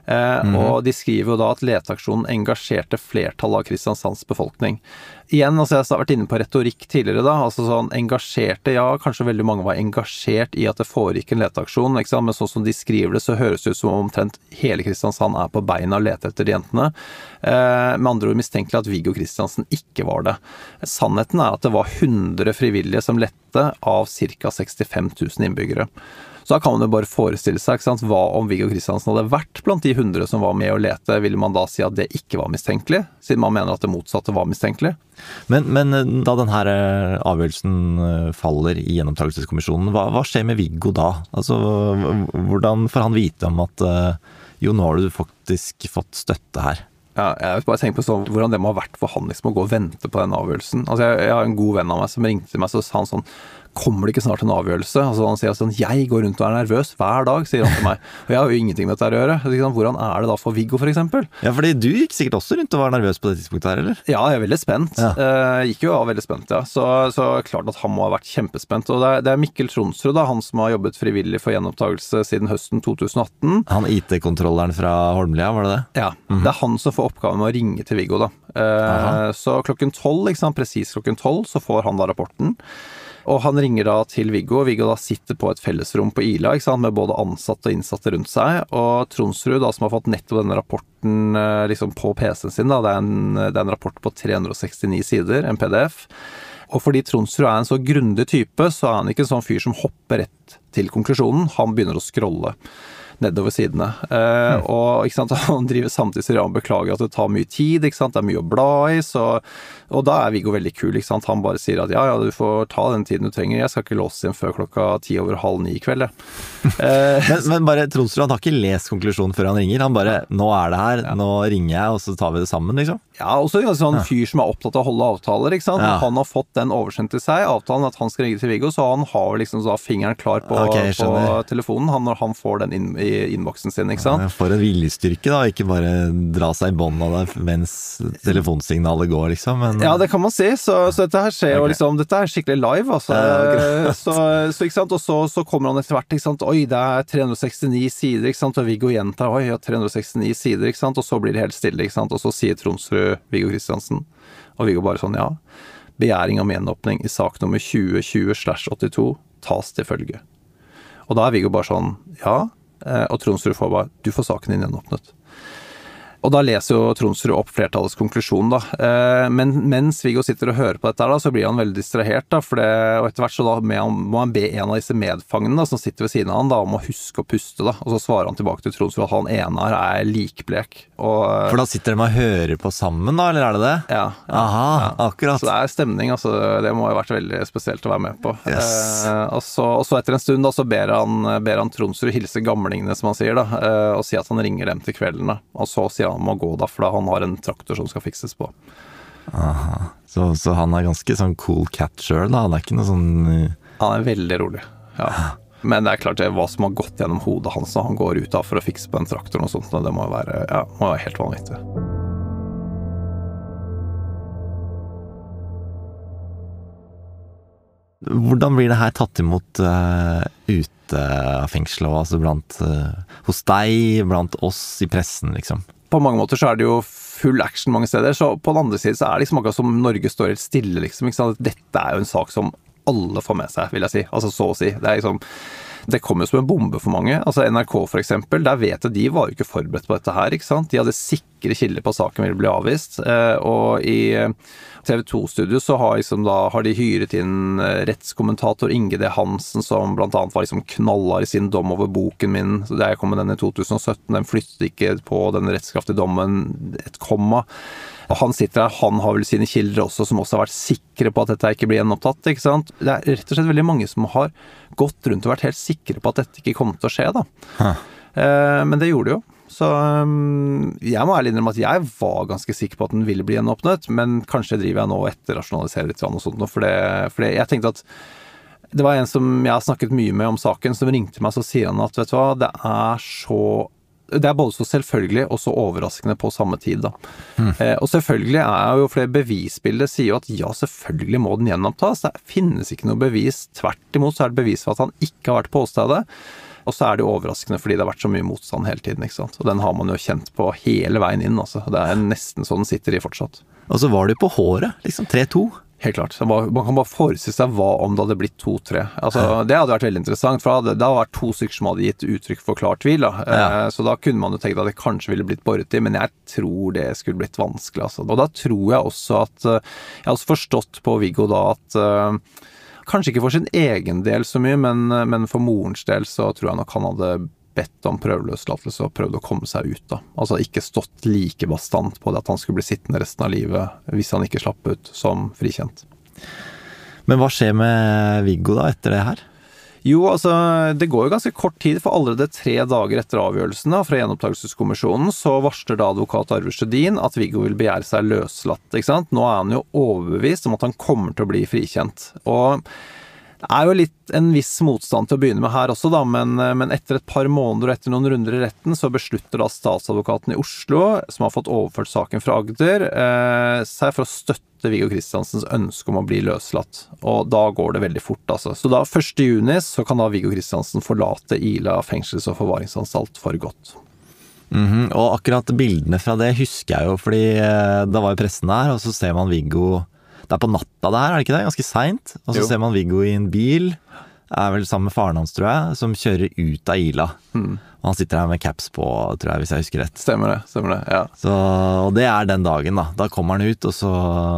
Og de skriver jo da at leteaksjonen engasjerte flertallet av Kristiansands befolkning. Igjen, altså jeg har vært inne på retorikk tidligere da, altså sånn engasjerte, ja, kanskje veldig mange var engasjert i at det foregikk en leteaksjon, ikke sant? Men sånn som de skriver det, så høres det ut som omtrent hele Kristiansand på beina og leter etter jentene. Med andre ord mistenkelig at Viggo Kristiansen ikke var det. Sannheten at det var 100 frivillige som lette av ca. 65 000 innbyggere. Så da kan man jo bare forestille seg, ikke sant? Hva om Viggo Kristiansen hadde vært blant de 100 som var med å lete, ville man da si at det ikke var mistenkelig, siden man mener at det motsatte var mistenkelig? Men da denne avgjørelsen faller i gjenopptakelseskommisjonen, hva skjer med Viggo da? Altså, hvordan får han vite om at jo, nå har du faktisk fått støtte her? Ja, jeg vil bare tenke på sånn, hvordan det må ha vært for han liksom å gå og vente på den avgjørelsen. Altså, jeg har en god venn av meg som ringte til meg, så sa han sånn, kommer det ikke snart en avgjørelse? Altså han sier sånn, jeg går rundt og nervøs hver dag, sier han til meg. Og jeg har jo ingenting med dette å gjøre. Hvordan det da for Viggo, for eksempel? Ja, fordi du gikk sikkert også rundt og var nervøs på det tidspunktet her, eller? Ja, jeg veldig spent. Gikk jo veldig spent, ja. Så klart at han må ha vært kjempespent. Og det Mikkel Tronsrud, da, han som har jobbet frivillig for gjenopptakelse siden høsten 2018. Han IT-kontrolleren fra Holmlia, var det det? Ja, det han som får oppgaven med å ringe til Viggo, da. Så klokken 12, ikke sant, precis klokken 12, så får han da rapporten. Og han ringer da til Viggo, og Viggo da sitter på et fellesrom på Ila, ikke sant, med både ansatte og innsatte rundt seg, og Tronsrud da, som har fått nettopp denne rapporten liksom på PC-en sin, da, det er en rapport på 369 sider, en PDF, og fordi Tronsrud en så grundig type, så han ikke en sånn fyr som hopper rett til konklusjonen, han begynner å scrolle nedover sidene. Og ikke sant, han driver samtidig så han beklager at det tar mye tid, ikke sant, det mye å bla i, og da Viggo veldig kul, ikke sant, han bare sier at ja, du får ta den tiden du trenger, jeg skal ikke låse inn før 9:10 i kveld. men bare Tronsrud, han har ikke lest konklusjonen før han ringer, han bare, nå det her, nå ringer jeg, og så tar vi det sammen, liksom. Ja, og så en sånn fyr som opptatt av å holde avtaler, ikke sant, han har fått den oversendt til seg, avtalen at han skal ringe til Viggo, så han har liksom så fingeren klar på telefonen, når han får den i innboksen sin, ikke sant? For en viljestyrke da, ikke bare dra seg i bånd av det mens telefonsignalet går, liksom. Men... Ja, det kan man si, så dette her skjer jo liksom, dette skikkelig live, altså. Så ikke sant, og så kommer han etter hvert, ikke sant, oi, det 369 sider, ikke sant, og Viggo gjentar, oi, ja, 369 sider, ikke sant, og så blir det helt stille, ikke sant, og så sier Tronsrud Viggo Kristiansen, og Viggo bare sånn, ja, begjæring om gjenåpning i sak nummer 2020/82 tas til følge. Og da Viggo bare sånn, ja, og Tronsrud får bare, du får saken din gjenåpnet. Og da leser jo Tronsrud opp flertallets konklusjon da. Men mens Viggo sitter og hører på dette da, så blir han veldig distrahert da, og etter hvert så da må han be en av disse medfangene da, som sitter ved siden av han da, om å huske å puste da, og så svarer han tilbake til Tronsrud at han ene her likblek. For da sitter de og hører på sammen da, eller er det det? Ja. Aha, akkurat. Så det stemning, altså, det må ha vært veldig spesielt å være med på. Yes. Og så etter en stund da, så ber han Tronsrud hilse gamlingene, som han sier da, og si at han ringer dem til kvelden da, og så sier han må gå da, for da han har en traktor som skal fikses på. Aha, så han ganske sånn cool cat selv da, han ikke noe sånn... Han veldig rolig, ja. Men det klart hva som har gått gjennom hodet hans når han går ut da for å fikse på en traktor og sånt, det må være helt vanvittig. Hvordan blir det her tatt imot ute av fengselet, altså hos deg, blant oss i pressen, liksom? På mange måter så det jo full action mange steder, så på den andre siden så det liksom akkurat som Norge står helt stille, liksom, ikke sant? Dette jo en sak som alle får med seg, vil jeg si, altså så å si. Det kom jo som en bombe for mange. Altså NRK for eksempel, der vet jeg de var jo ikke forberedt på dette her, ikke sant? De hadde sikre kilder på at saken ville bli avvist, og i TV2-studio så har de hyret inn rettskommentator Inge D. Hansen, som blant annet var liksom knallhard i sin dom over boken min. Så jeg kom med den i 2017, den flyttet ikke på den rettskraftige dommen et komma. Og han sitter her, han har vel sine kilder også, som også har vært sikre på at dette ikke blir gjenopptatt, ikke sant? Det rett og slett veldig mange som har gått rundt og vært helt sikre på at dette ikke kommer til å skje, da. Men det gjorde det jo. Så jeg må ærlig innrømme at jeg var ganske sikker på at den ville bli gjenåpnet, men kanskje driver jeg nå og etterrasjonaliserer litt og sånt, for jeg tenkte at det var en som jeg har snakket mye med om saken, som ringte meg, så sier han at, vet du hva, det både så selvfølgelig og så overraskende på samme tid da. Og selvfølgelig jo flere bevisbilder sier jo at ja, selvfølgelig må den gjenopptas. Det finnes ikke noe bevis. Tvert imot så det bevis for at han ikke har vært på åstedet. Og så det overraskende fordi det har vært så mye motstand hele tiden, ikke sant? Og den har man jo kjent på hele veien inn, altså. Det nesten sånn den sitter i fortsatt. Og så var det på håret, liksom 3-2. Helt klart. Man kan bare forestille seg hva om det hadde blitt 2-3. Altså, det hadde vært veldig interessant, for det hadde vært 2 stykker som hadde gitt uttrykk for klar tvil. Da. Så da kunne man jo tenkt at det kanskje ville blitt boret i, men jeg tror det skulle blitt vanskelig. Altså. Og da tror jeg også at jeg har også forstått på Viggo da at kanskje ikke for sin egen del så mye, men for morens del så tror jeg nok han hadde bedt om prøveløslatelse og prøvd å komme seg ut da. Altså ikke stått like bastant på det at han skulle bli sittende resten av livet hvis han ikke slapp ut som frikjent. Men hva skjer med Viggo da etter det her? Jo, altså det går jo ganske kort tid, for allerede 3 dager etter avgjørelsen da, fra gjenopptakelseskommisjonen, så varsler da advokat Arve Sjødin at Viggo vil begjære seg løslatt, ikke sant? Nå han jo overbevist om at han kommer til å bli frikjent, og det jo litt en viss motstand til å begynne med her også da, men etter et par måneder og etter noen runder i retten så beslutter da statsadvokaten i Oslo, som har fått overført saken fra Agder, seg for å støtte Viggo Kristiansens ønske om å bli løslatt. Og da går det veldig fort, altså. Så da 1. juni så kan da Viggo Kristiansen forlate Ila fengsels- og forvaringsanstalt for godt. Og akkurat bildene fra det husker jeg jo, fordi da var jo pressen der, og så ser man Viggo. Det på natta det her, det ikke det? Ganske sent. Og så ser man Viggo i en bil, vel sammen med faren hans, tror jeg, som kjører ut av Ila. Og han sitter her med caps på, tror jeg, hvis jeg husker rett. Stemmer det, ja. Så, og det den dagen da. Da kommer han ut, og så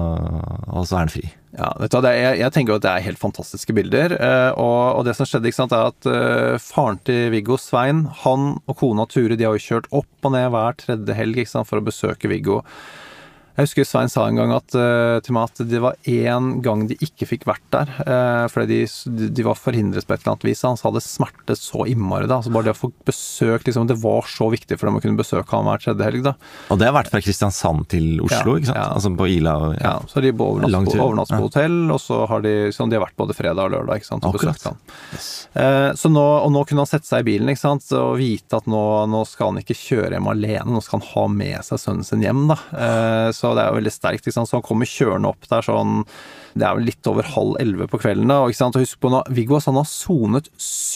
han fri. Ja, vet du, jeg tenker at det helt fantastiske bilder, og det som skjedde, ikke sant, at faren til Viggo, Svein, han og kona Ture, de har jo kjørt opp og ned hver 3. helg, ikke sant, for å besøke Viggo. Jeg husker Svein sa en gang til meg at det var en gang de ikke fikk vært der, fordi de var forhindret på et eller annet vis. Han sa det smertet så innmari da, altså bare det å få besøk, liksom, det var så viktig for dem å kunne besøke han hver 3. helg da. Og det har vært fra Kristiansand til Oslo, ikke sant? Ja. Altså på Ila. Ja, så har de overnatt på hotell, og så har de vært både fredag og lørdag, ikke sant? Og besøkt han. Yes. Så nå kunne han sette seg i bilen, ikke sant? Og vite at nå skal han ikke kjøre hjem alene, nå skal han ha med seg sønnen sin hjem da. Så det jo veldig sterkt, ikke sant? Så han kommer kjørende opp der sånn, det jo litt over 10:30 på kvelden da, og ikke sant? Og husk på nå, Viggo, han har sonet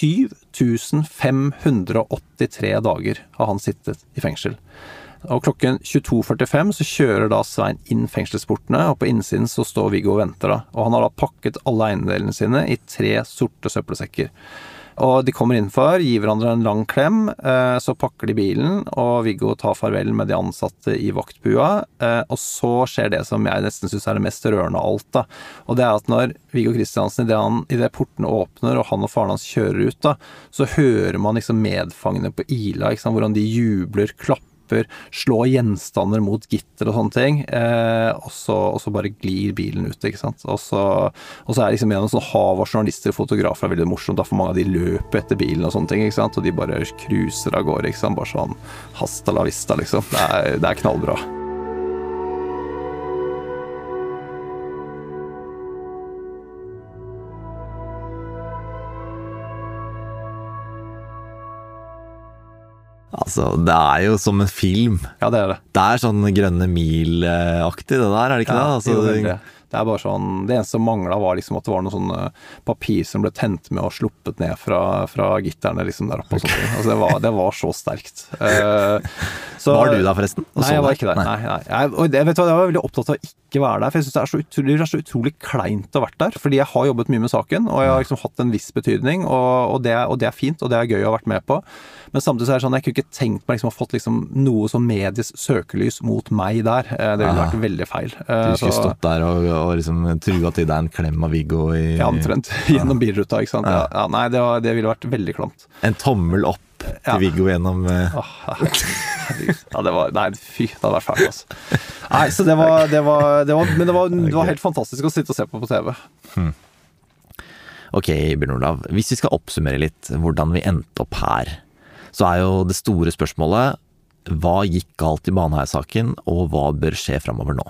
7583 dager har han sittet i fengsel. Og klokken 22:45 så kjører da Svein inn fengselsportene, og på innsiden så står Viggo og venter da. Og han har da pakket alle eiendelene sine i 3 sorte søppelsekker. Og de kommer innenfor, gir hverandre en lang klem, så pakker de bilen, og Viggo tar farvel med de ansatte i vaktbua, og så skjer det som jeg nesten synes det mest rørende av alt da. Og det at når Viggo Kristiansen, i det portene åpner, og han og faren hans kjører ut da, så hører man liksom medfangene på Ila, ikke sant, hvordan de jubler, klapper, slå gjenstander mot gitter og sånne ting, og så bare glir bilen ut, ikke sant? Og så liksom en sånn hav av journalister og fotografer veldig morsomt, da for mange av de løper etter bilen og sånne ting, ikke sant? Og de bare cruiser av gårde, ikke sant? Bare sånn hasta la vista, liksom. Det er knallbra. Altså, det er jo som en film. Ja, det er det. Det er sånn Grønne Mil-aktig, det der, er det ikke det? Altså, det er bare sånn, det eneste som manglet var liksom at det var noen sånne papir som ble tent med og sluppet ned fra gitterne liksom der oppe og sånt. Altså, det var så sterkt. Var du der forresten? Nei, jeg var ikke der. Nei. Jeg vet hva, jeg var veldig opptatt av å ikke være der, for jeg synes det er så utrolig kleint å ha vært der, fordi jeg har jobbet mye med saken, og jeg har liksom hatt en viss betydning, og det er fint, og det er gøy å ha vært med på. Men samtidig så er det sånn, jeg kunne ikke tenkt meg liksom å ha fått liksom noe som medies søkelys mot meg der. Det ville vært veldig feil. Du skulle stått der og liksom trua til deg en klem av Viggo i... Ja, omtrent. Gjennom bilruta, ikke sant? Ja, nei, det ville vært veldig klamt. En tommel opp til Viggo gjennom... Ja, det var... Nei, fy, det hadde vært fælt, altså. Nei, så det var helt fantastisk å sitte og se på TV. Ok, Bjørn Olav, hvis vi skal oppsummere litt hvordan vi endte opp her, så er jo det store spørsmålet, hva gikk galt i Baneheia-saken, og hva bør skje fremover nå?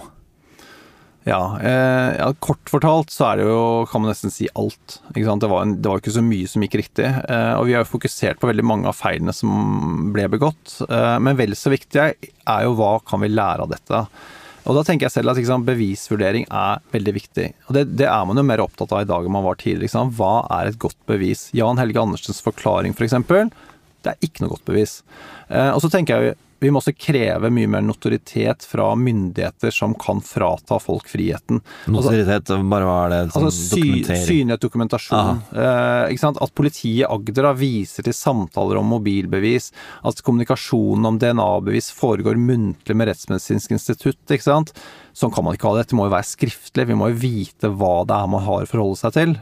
Ja, kort fortalt så er det jo, kan man nesten si alt, ikke sant? Det var ikke så mye som gikk riktig, og vi har jo fokusert på veldig mange av feilene som ble begått, men vel så viktig er jo hva kan vi lære av dette? Og da tenker jeg selv at liksom, bevisvurdering er veldig viktig, og det er man jo mer opptatt av i dag enn man var tidligere, ikke sant? Hva er et godt bevis? Jan Helge Andersens forklaring for eksempel, det er ikke noe godt bevis. Og så tenker jeg vi må også kreve mye mer notoritet fra myndigheter som kan frata folk friheten. Notoritet, bare hva er det? Synlighet, dokumentasjon. Ikke sant? At politiet i Agder viser til samtaler om mobilbevis, at kommunikasjonen om DNA-bevis foregår muntlig med Rettsmedisinsk institutt, ikke sant? Sånn kan man ikke ha det. Dette må jo være skriftlig. Vi må jo vite hva det er man har å forholde seg til.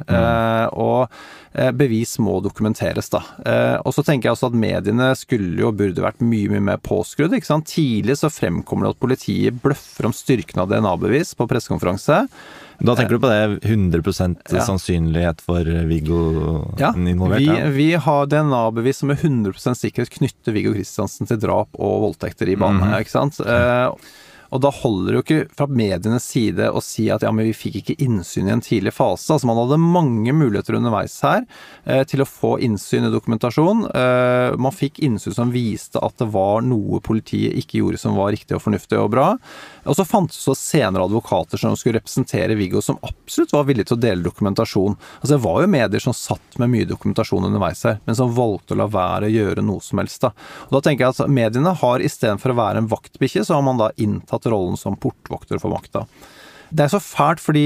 Og bevis må dokumenteres da. Og så tenker jeg også at mediene burde vært mye mer påskrudd, ikke sant? Tidlig så fremkommer det at politiet bløffer om styrken av DNA-bevis på pressekonferanse. Da tenker du på det 100% sannsynlighet for Viggo involvert? Ja, vi har DNA-bevis som med 100% sikkerhet knytter Viggo Kristiansen til drap og voldtekter i Baneheia, ikke sant? Og da holder det jo ikke fra medienes side å si at ja, men vi fikk ikke innsyn i en tidlig fase. Altså man hadde mange muligheter underveis her til å få innsyn i dokumentasjon. Man fikk innsyn som viste at det var noe politiet ikke gjorde som var riktig og fornuftig og bra. Og så fantes det senere advokater som skulle representere Viggo, som absolutt var villige til å dele dokumentasjon. Altså det var jo medier som satt med mye dokumentasjon underveis her, men som valgte å la være å gjøre noe som helst da. Og da tenker jeg at mediene har, i stedet for å være en vaktbikkje, så har man da inntatt rollen som portvokter for makta. Det er så fælt fordi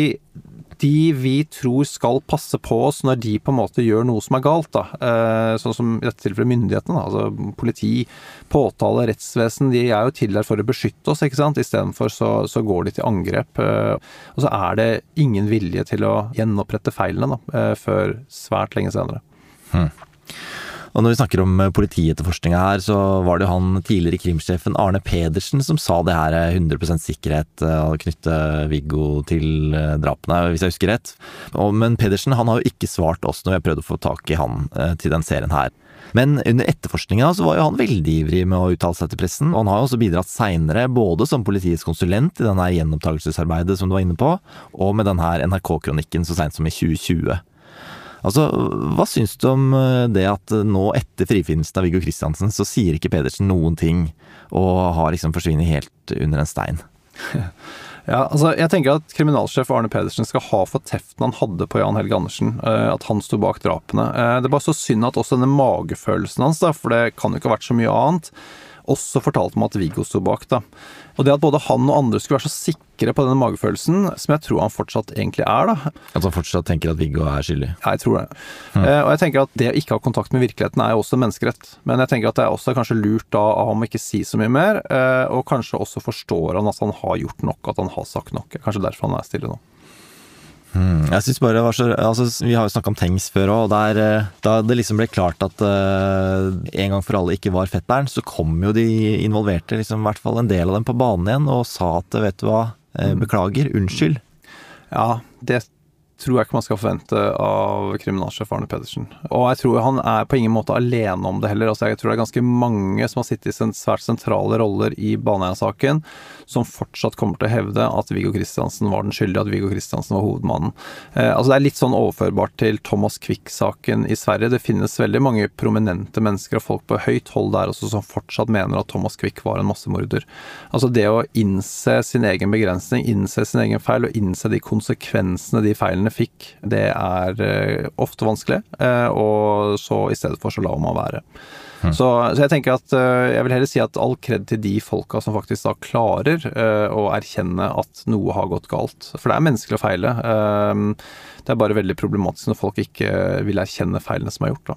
de vi tror skal passe på oss når de på en måte gjør noe som er galt da. Sånn som i dette tilfellet myndighetene da. Altså politi, påtale, rettsvesen, de er jo til der for å beskytte oss, ikke sant? I stedet for så går de til angrep. Og så er det ingen vilje til å gjenopprette feilene da, før svært lenge senere. Og når vi snakker om politietterforskninga her, så var det jo han tidligere krimsjefen Arne Pedersen som sa det her 100% sikkerhet å knytte Viggo til drapene, hvis jeg husker rett. Men Pedersen, han har jo ikke svart oss når vi har prøvd å få tak i han til den serien her. Men under etterforskninga så var jo han veldig ivrig med å uttale seg til pressen, og han har jo også bidratt senere, både som politiets konsulent i denne gjenopptakelsesarbeidet som du var inne på, og med denne NRK-kronikken så sent som i 2020. Altså, hva synes du om det at nå etter frifinnelsen av Viggo Kristiansen så sier ikke Pedersen noen ting og har liksom forsvinnet helt under en stein? Ja, altså jeg tenker at kriminalsjef Arne Pedersen skal ha for teften han hadde på Jan Helge Andersen, at han stod bak drapene. Det er bare så synd at også denne magefølelsen hans da, for det kan jo ikke ha vært så mye annet, også fortalte om at Viggo stod bak da. Og det at både han og andre skulle være så sikre på denne magefølelsen, som jeg tror han fortsatt egentlig da. At han fortsatt tenker at Viggo skyldig? Ja, jeg tror det. Og jeg tenker at det å ikke ha kontakt med virkeligheten jo også en menneskerett. Men jeg tenker at det også kanskje lurt da av ham å ikke si så mye mer, og kanskje også forstår han at han har gjort nok, at han har sagt nok. Kanskje derfor han stille nå. Jeg synes bare det var så, altså, vi har jo snakket om Tengs før også, og da det liksom ble klart at en gang for alle ikke var fetteren, så kom jo de involverte, liksom, i hvert fall en del av dem på banen igjen, og sa at, vet du hva, beklager, unnskyld. Ja, det tror jeg ikke man skal forvente av kriminalsjef Arne Pedersen. Og jeg tror han på ingen måte alene om det heller. Altså, jeg tror det ganske mange som har sittet i svært sentrale roller i Baneheia-saken, som fortsatt kommer til å hevde at Viggo Kristiansen var den skyldige, at Viggo Kristiansen var hovedmannen. Altså det litt sånn overførbart til Thomas Quick-saken i Sverige. Det finnes veldig mange prominente mennesker og folk på høyt hold der også som fortsatt mener at Thomas Quick var en massemorder. Altså det å innse sin egen begrensning, innse sin egen feil og innse de konsekvensene de feilene fikk, det ofte vanskelig, og så i stedet for så la man være. Så jeg tenker at jeg vil heller si at all kred til de folka som faktisk da klarer å erkjenne at noe har gått galt. For det menneskelig å feile. Det bare veldig problematisk når folk ikke vil erkjenne feilene som er gjort da.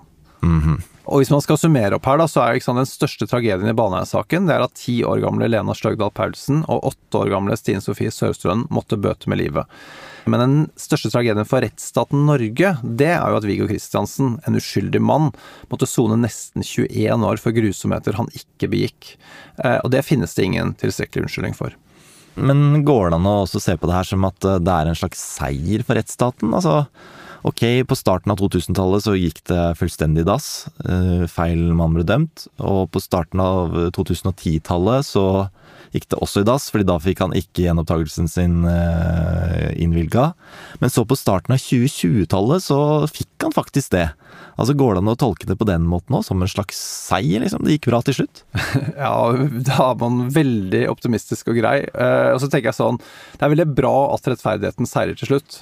Og hvis man skal summere opp her da, så ikke sånn den største tragedien i Baneheia-saken, det at 10 år gamle Lena Støgdal Paulsen og 8 år gamle Stine Sofie Sørstrøm måtte bøte med livet. Men den største tragedien for rettsstaten Norge, det jo at Viggo Kristiansen, en uskyldig mann, måtte sone nesten 21 år for grusomheter han ikke begikk. Og det finnes det ingen tilstrekkelig unnskyldning for. Men går det an å også se på det her som at det en slags seier for rettsstaten? Altså, ok, på starten av 2000-tallet så gikk det fullstendig dass, feil mann ble dømt, og på starten av 2010-tallet så gikk det også i dass, fordi da fikk han ikke gjenopptagelsen sin innvilga. Men så på starten av 2020-tallet så fikk han faktisk det. Altså går det an å tolke det på den måten også, som en slags seier, liksom? Det gikk bra til slutt? Ja, da man veldig optimistisk og grei. Og så tenker jeg sånn, det veldig bra at rettferdigheten seirer til slutt,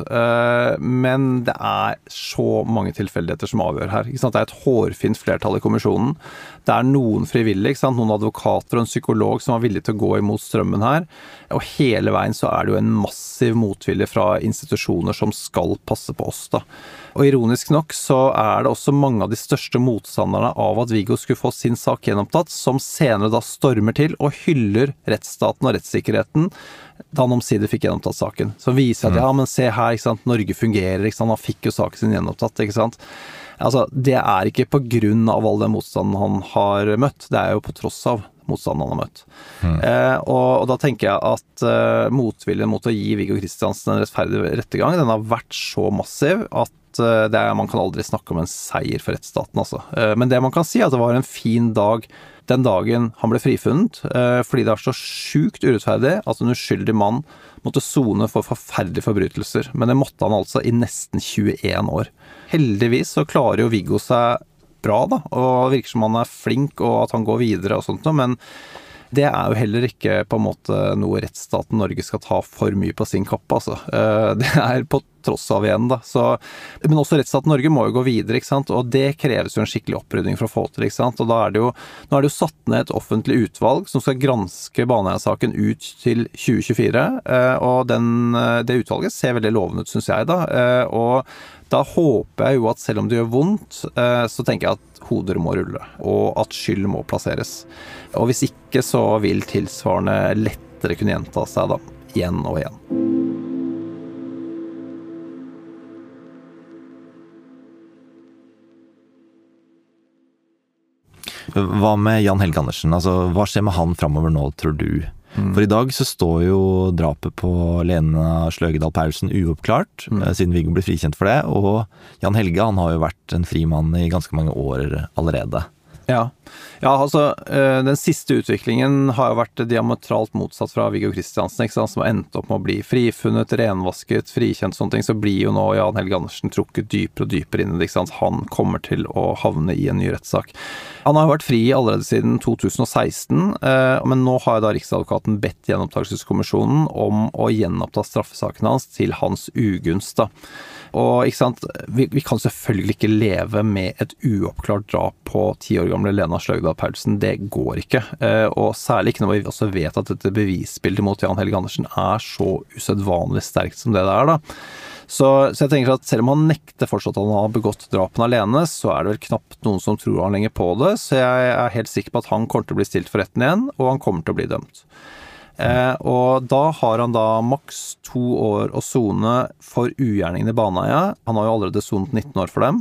men det så mange tilfeldigheter som avgjør her. Ikke sant? Det et hårfint flertall i kommisjonen. Det noen frivillige, ikke sant? Noen advokater og en psykolog som var villig til å gå imot strømmen her. Og hele veien så det jo en massiv motvilje fra institusjoner som skal passe på oss da. Og ironisk nok så det også mange av de største motstanderne av at Viggo skulle få sin sak gjenopptatt, som senere da stormer til og hyller rettsstaten og rettssikkerheten da han omsider fikk gjenopptatt saken. Så viser at ja, men se her, ikke sant, Norge fungerer, ikke sant, han fikk jo saken sin gjenopptatt, ikke sant. Altså, det ikke på grunn av all den motstanden han har møtt, det jo på tross av motstanden han har møtt. Og da tenker jeg at motviljen mot å gi Viggo Kristiansen en rettferdig rettergang, den har vært så massiv at man kan aldri snakke om en seier for rettsstaten altså. Men det man kan si at det var en fin dag den dagen han ble frifunnet, fordi det så sjukt urettferdig at en uskyldig mann måtte sone for forferdelige forbrytelser, men det måtte han altså i nesten 21 år. Heldigvis så klarer jo Viggo seg bra da, og virker som han flink og at han går videre og sånt, men det jo heller ikke på en måte noe rettsstaten Norge skal ta for mye på sin kappe, altså. Det på tross av igjen da. Så, men også rettsstaten Norge må jo gå videre, ikke sant? Og det kreves jo en skikkelig opprydding for å få til, ikke sant? Og da nå det jo satt ned et offentlig utvalg som skal granske Baneheia-saken ut til 2024, og det utvalget ser veldig lovende ut, synes jeg da. Og da håper jeg jo at selv om det gjør vondt, så tenker jeg at hoder må rulle, og at skyld må plasseres. Og hvis ikke, så vil tilsvarende lettere kunne gjenta seg da, igjen og igjen. Hva med Jan Helge Andersen? Altså, hva skjer med han fremover nå, tror du? For i dag så står jo drapet på Lena Støgdal Paulsen uoppklart, siden Viggo ble frikjent for det, og Jan Helge, han har jo vært en frimann i ganske mange år allerede. Ja, altså den siste utviklingen har jo vært diametralt motsatt fra Viggo Kristiansen, ikke sant, som har endt opp med å bli frifunnet, renvasket, frikjent, sånne ting, så blir jo nå Jan Helge Andersen trukket dypere og dypere inn i det, ikke sant, han kommer til å havne i en ny rettssak. Han har jo vært fri allerede siden 2016, men nå har da Riksadvokaten bedt gjenopptakelseskommisjonen om å gjenoppta straffesaken hans til hans ugunst da. Og ikke sant, vi kan selvfølgelig ikke leve med et uoppklart drap på 10 år gamle Lena Sløgdal Paulsen, det går ikke. Og særlig ikke når vi også vet at dette bevisbildet mot Jan Helge Andersen så usedvanlig sterkt som det der da. Så jeg tenker at selv om han nekter fortsatt at han har begått drapen alene, så det vel knapt noen som tror han lenger på det, så jeg helt sikker på at han kommer til å bli stilt for retten igjen, og han kommer til å bli dømt. Og da har han da maks 2 år å sone for ugjerningen i Baneheia. Han har jo allerede sonet 19 år for dem.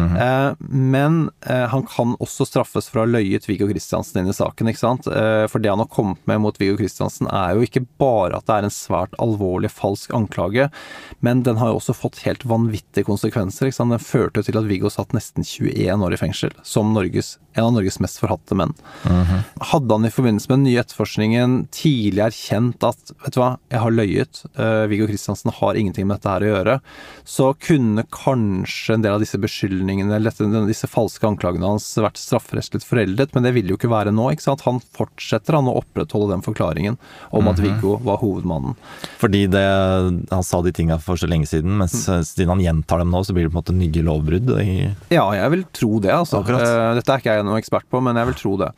Men han kan også straffes for å ha løyet Viggo Kristiansen inn i saken, ikke sant? For det han har kommet med mot Viggo Kristiansen jo ikke bare at det en svært alvorlig falsk anklage, men den har jo også fått helt vanvittige konsekvenser, ikke sant? Den førte til at Viggo satt nesten 21 år i fengsel, som en av Norges mest forhatte menn. Hadde han i forbindelse med den nye etterforskningen tidlig erkjent at, vet du hva, jeg har løyet, Viggo Kristiansen har ingenting med dette her å gjøre, så kunne kanskje en del av disse beskyldningene, eller disse falske anklagene hans vært strafferettslig foreldet, men det vil jo ikke være nå, ikke sant? Han fortsetter å opprettholde den forklaringen om at Viggo var hovedmannen. Fordi han sa de tingene for så lenge siden, mens siden han gjentar dem nå, så blir det på en måte nye lovbrudd. Ja, jeg vil tro det, altså. Dette ikke jeg noen ekspert på, men jeg vil tro det.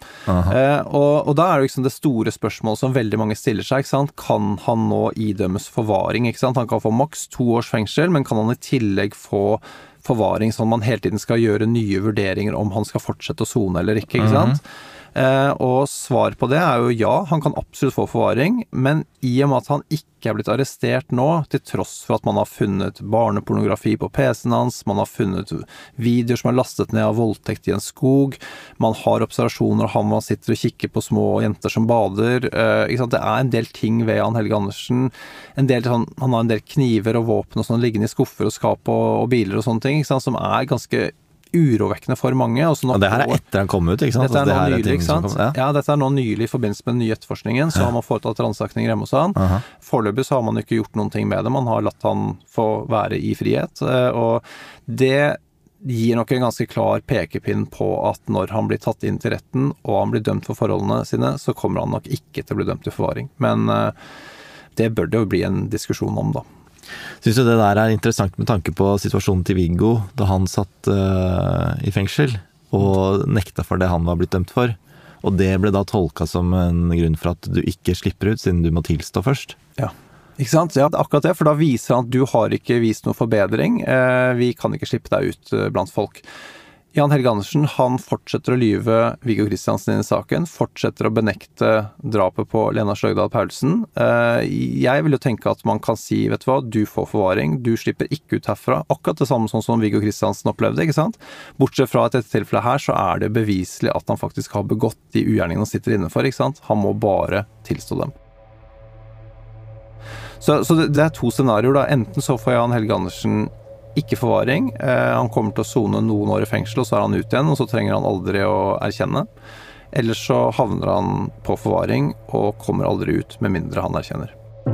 Og da det liksom det store spørsmålet som veldig mange stiller seg, ikke sant? Kan han nå idømmes forvaring, ikke sant? Han kan få maks 2 års fengsel, men kan han i tillegg få forvaring sånn man hele tiden skal gjøre nye vurderinger om han skal fortsette å sone eller ikke sant? Og svar på det jo ja, han kan absolutt få forvaring, men i og med at han ikke blitt arrestert nå, til tross for at man har funnet barnepornografi på PC-en hans, man har funnet videoer som lastet ned av voldtekt i en skog, man har observasjoner av han sitter og kikker på små jenter som bader, ikke sant? Det en del ting ved Jan Helge Andersen, han har en del kniver og våpen og sånn liggende i skuffer og skap og biler og sånne ting, ikke sant? Som ganske urovekkende for mange. Og det her etter han kom ut, ikke sant? Dette nå nylig, ikke sant? Ja, dette nå nylig i forbindelse med den nye etterforskningen, så har man foretatt rannsakninger hjemme hos han. Foreløpig så har man ikke gjort noen ting med det, man har latt han få være i frihet, og det gir nok en ganske klar pekepinn på at når han blir tatt inn til retten, og han blir dømt for forholdene sine, så kommer han nok ikke til å bli dømt til forvaring. Men det bør det jo bli en diskusjon om da. Synes du det der interessant med tanke på situasjonen til Viggo da han satt i fengsel og nekta for det han var blitt dømt for, og det ble da tolket som en grunn for at du ikke slipper ut siden du må tilstå først? Ja, ikke sant? Ja, akkurat det, for da viser han at du har ikke vist noe forbedring, vi kan ikke slippe deg ut blant folk. Jan Helge Andersen, han fortsetter å lyve Viggo Kristiansen i saken, fortsetter å benekte drapet på Lena Sløgdal Paulsen. Jeg vil jo tenke at man kan si, vet du hva, du får forvaring, du slipper ikke ut herfra, akkurat det samme som Viggo Kristiansen opplevde, ikke sant? Bortsett fra at i dette tilfellet her, så det beviselig at han faktisk har begått de ugjerningene han sitter innenfor, ikke sant? Han må bare tilstå dem. Så det 2 scenarioer da, enten så får Jan Helge Andersen ikke forvaring, han kommer til å sone noen år i fengsel, og så han ut igjen, og så trenger han aldri å erkjenne. Eller så havner han på forvaring, og kommer aldri ut, med mindre han erkjenner.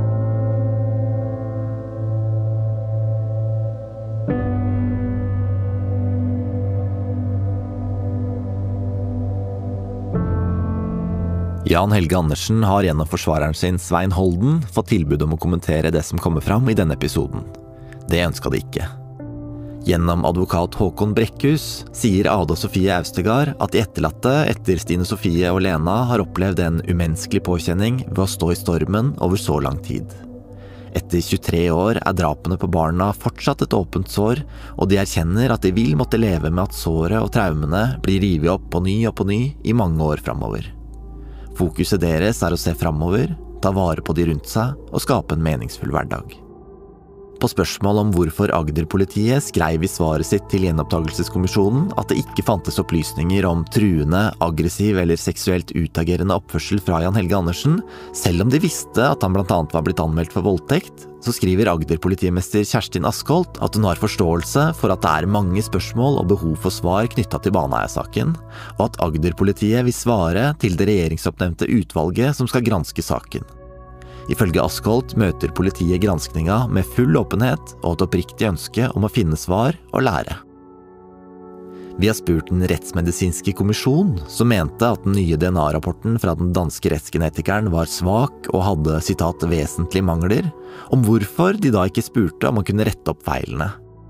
Jan Helge Andersen har gjennom forsvareren sin Svein Holden fått tilbud om å kommentere det som kommer fram i denne episoden. Det ønsket de ikke. Gjennom advokat Håkon Brekkhus sier Ada Sofie Austegard at de etterlatte etter Stine Sofie og Lena har opplevd en umenneskelig påkjenning ved å stå i stormen over så lang tid. Etter 23 år drapene på barna fortsatt et åpent sår, og de erkjenner at de vil måtte leve med at såret og traumene blir rivet opp på ny i mange år fremover. Fokuset deres å se fremover, ta vare på de rundt seg og skape en meningsfull hverdag. På spørsmål om hvorfor Agder-politiet skrev i svaret sitt til gjenopptakelseskommisjonen at det ikke fantes opplysninger om truende, aggressiv eller seksuelt utagerende oppførsel fra Jan Helge Andersen, selv om de visste at han blant annet var blitt anmeldt for voldtekt, så skriver Agder-politimester Kjerstin Askholt at hun har forståelse for at det mange spørsmål og behov for svar knyttet til Baneheia-saken, og at Agder-politiet vil svare til det regjeringsoppnevnte utvalget som skal granske saken. Ifølge Askholt møter politiet granskninga med full åpenhet og et oppriktig ønske om å finne svar og lære. Vi har spurt den rettsmedisinske kommisjon, som mente at den nye DNA-rapporten fra den danske rettsgenetikeren var svak og hadde, citat, vesentlige mangler, om hvorfor de da ikke spurte om man kunne rette opp feilene.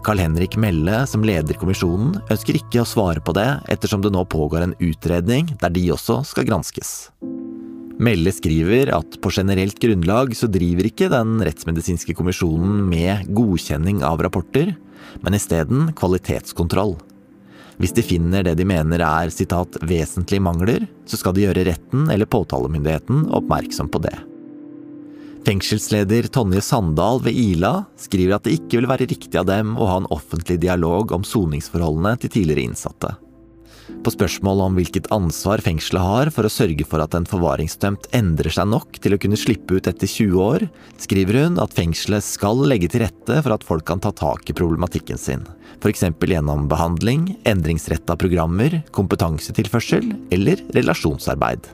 Carl-Henrik Melle, som leder kommisjonen, ønsker ikke å svare på det ettersom det nå pågår en utredning der de også skal granskes. Melle skriver at på generelt grunnlag så driver ikke den rettsmedisinske kommisjonen med godkjenning av rapporter, men i stedet kvalitetskontroll. Hvis de finner det de mener citat, vesentlige mangler, så skal de gjøre retten eller påtalemyndigheten oppmerksom på det. Fengselsleder Tonje Sandal ved Ila skriver at det ikke vil være riktig av dem å ha en offentlig dialog om soningsforholdene til tidligere innsatte. På spørsmål om hvilket ansvar fengselet har for å sørge for at en forvaringsdømt endrer seg nok til å kunne slippe ut etter 20 år, skriver hun at fengselet skal legge til rette for at folk kan ta tak i problematikken sin, for eksempel gjennom behandling, endringsretta programmer, kompetansetilførsel eller relasjonsarbeid.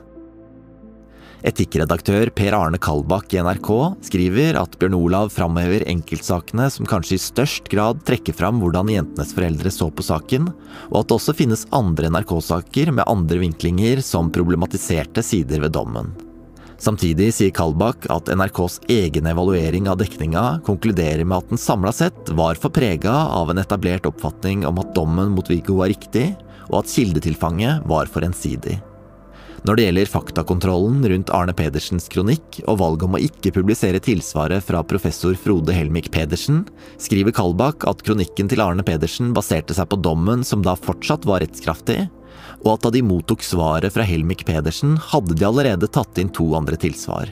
Etikkredaktør Per Arne Kalbakk i NRK skriver at Bjørn Olav framhever enkeltsakene som kanskje i størst grad trekker fram hvordan jentenes foreldre så på saken, og at det også finnes andre NRK-saker med andre vinklinger som problematiserte sider ved dommen. Samtidig sier Kalbakk at NRKs egen evaluering av dekninga konkluderer med at den samlet sett var for preget av en etablert oppfatning om at dommen mot Viggo var riktig, og at kildetilfanget var for ensidig. Når det gjelder faktakontrollen rundt Arne Pedersens kronikk og valget om å ikke publisere tilsvaret fra professor Frode Helmik Pedersen, skriver Kalbakk at kronikken til Arne Pedersen baserte seg på dommen som da fortsatt var rettskraftig, og at da de mottok svaret fra Helmik Pedersen, hadde de allerede tatt inn 2 andre tilsvar.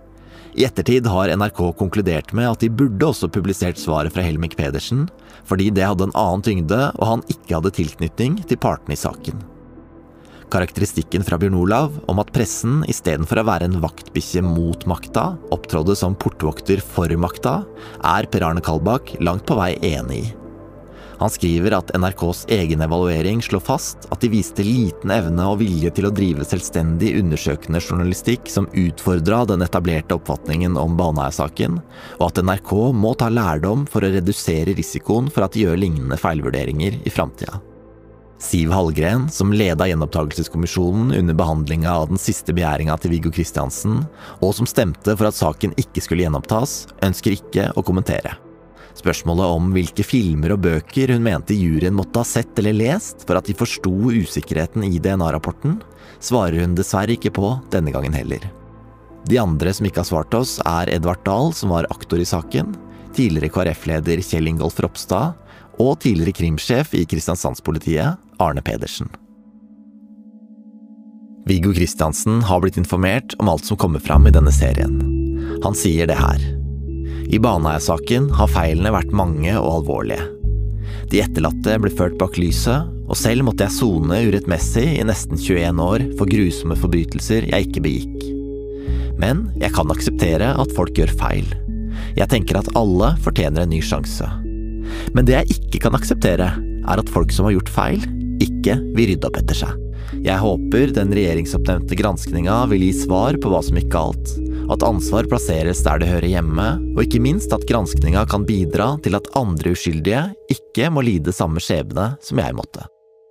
I ettertid har NRK konkludert med at de burde også publisert svaret fra Helmik Pedersen, fordi det hadde en annen tyngde og han ikke hadde tilknytning til partene i saken. Karakteristikken fra Bjørn Olav om at pressen, i stedet for å være en vaktbikkje mot makta, opptrådde som portvokter for makta, Per Arne Kalbakk langt på vei enig i. Han skriver at NRKs egen evaluering slår fast at de viste liten evne og vilje til å drive selvstendig undersøkende journalistikk som utfordret den etablerte oppfatningen om Baneheia-saken, og at NRK må ta lærdom for å redusere risikoen for at de gjør lignende feilvurderinger i fremtiden. Siv Hallgren, som ledet gjenopptakelseskommisjonen under behandlingen av den siste begjæringen til Viggo Kristiansen, og som stemte for at saken ikke skulle gjenopptas, ønsker ikke å kommentere. Spørsmålet om hvilke filmer og bøker hun mente juryen måtte ha sett eller lest for at de forstod usikkerheten i DNA-rapporten, svarer hun dessverre ikke på denne gangen heller. De andre som ikke har svart oss Edvard Dahl, som var aktor i saken, tidligere KrF-leder Kjell Ingolf Ropstad, og tidligere krimsjef i Kristiansandspolitiet, Arne Pedersen. Viggo Kristiansen har blitt informert om alt som kommer fram i denne serien. Han sier det her. I Baneheia-saken har feilene vært mange og alvorlige. De etterlatte ble ført bak lyset, og selv måtte jeg sone urettmessig i nesten 21 år for grusomme forbrytelser jeg ikke begikk. Men jeg kan akseptere at folk gjør feil. Jeg tenker at alle fortjener en ny sjanse. Men det jeg ikke kan akseptere, at folk som har gjort feil, ikke vil rydde opp etter seg. Jeg håper den regjeringsoppnevnte granskninga vil gi svar på hva som gikk galt, at ansvar plasseres der det hører hjemme, og ikke minst at granskninga kan bidra til at andre uskyldige ikke må lide samme skjebne som jeg måtte.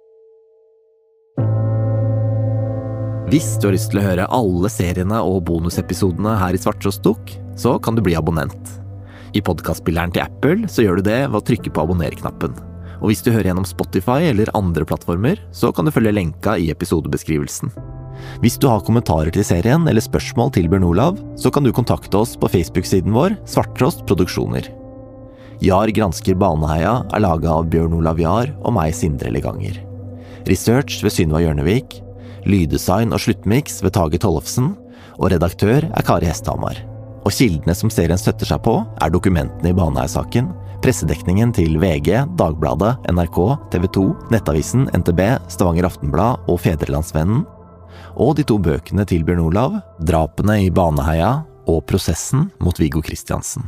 Hvis du har lyst til å høre alle seriene og bonusepisodene her i Svarttrost Dukk, så kan du bli abonnent. I podcastspilleren til Apple så gjør du det ved å trykke på abonner-knappen. Og hvis du hører gjennom Spotify eller andre plattformer, så kan du følge lenka i episodebeskrivelsen. Hvis du har kommentarer til serien eller spørsmål til Bjørn Olav, så kan du kontakte oss på Facebook-siden vår Svarttrost Produksjoner. Jar gransker Baneheia laget av Bjørn Olav Jar og meg, Sindre Leganger. Research ved Synva Hjørnevik, lyddesign og sluttmix ved Tage Tollefsen, og redaktør Kari Hesthamar. Og kildene som serien støtter seg på, dokumentene i Baneheia-saken, pressedekningen til VG, Dagbladet, NRK, TV 2, Nettavisen, NTB, Stavanger Aftenblad og Fedrelandsvennen, og de 2 bøkene til Bjørn Olav, Drapene i Baneheia og Prosessen mot Viggo Kristiansen.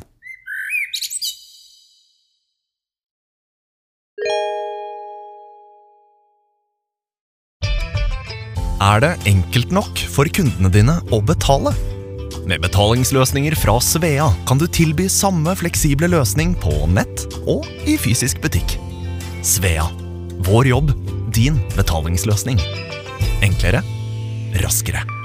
Det enkelt nok for kundene dine å betale? Med betalingsløsninger fra Svea kan du tilby samme fleksible løsning på nett og i fysisk butikk. Svea. Vår jobb, din betalingsløsning. Enklere, raskere.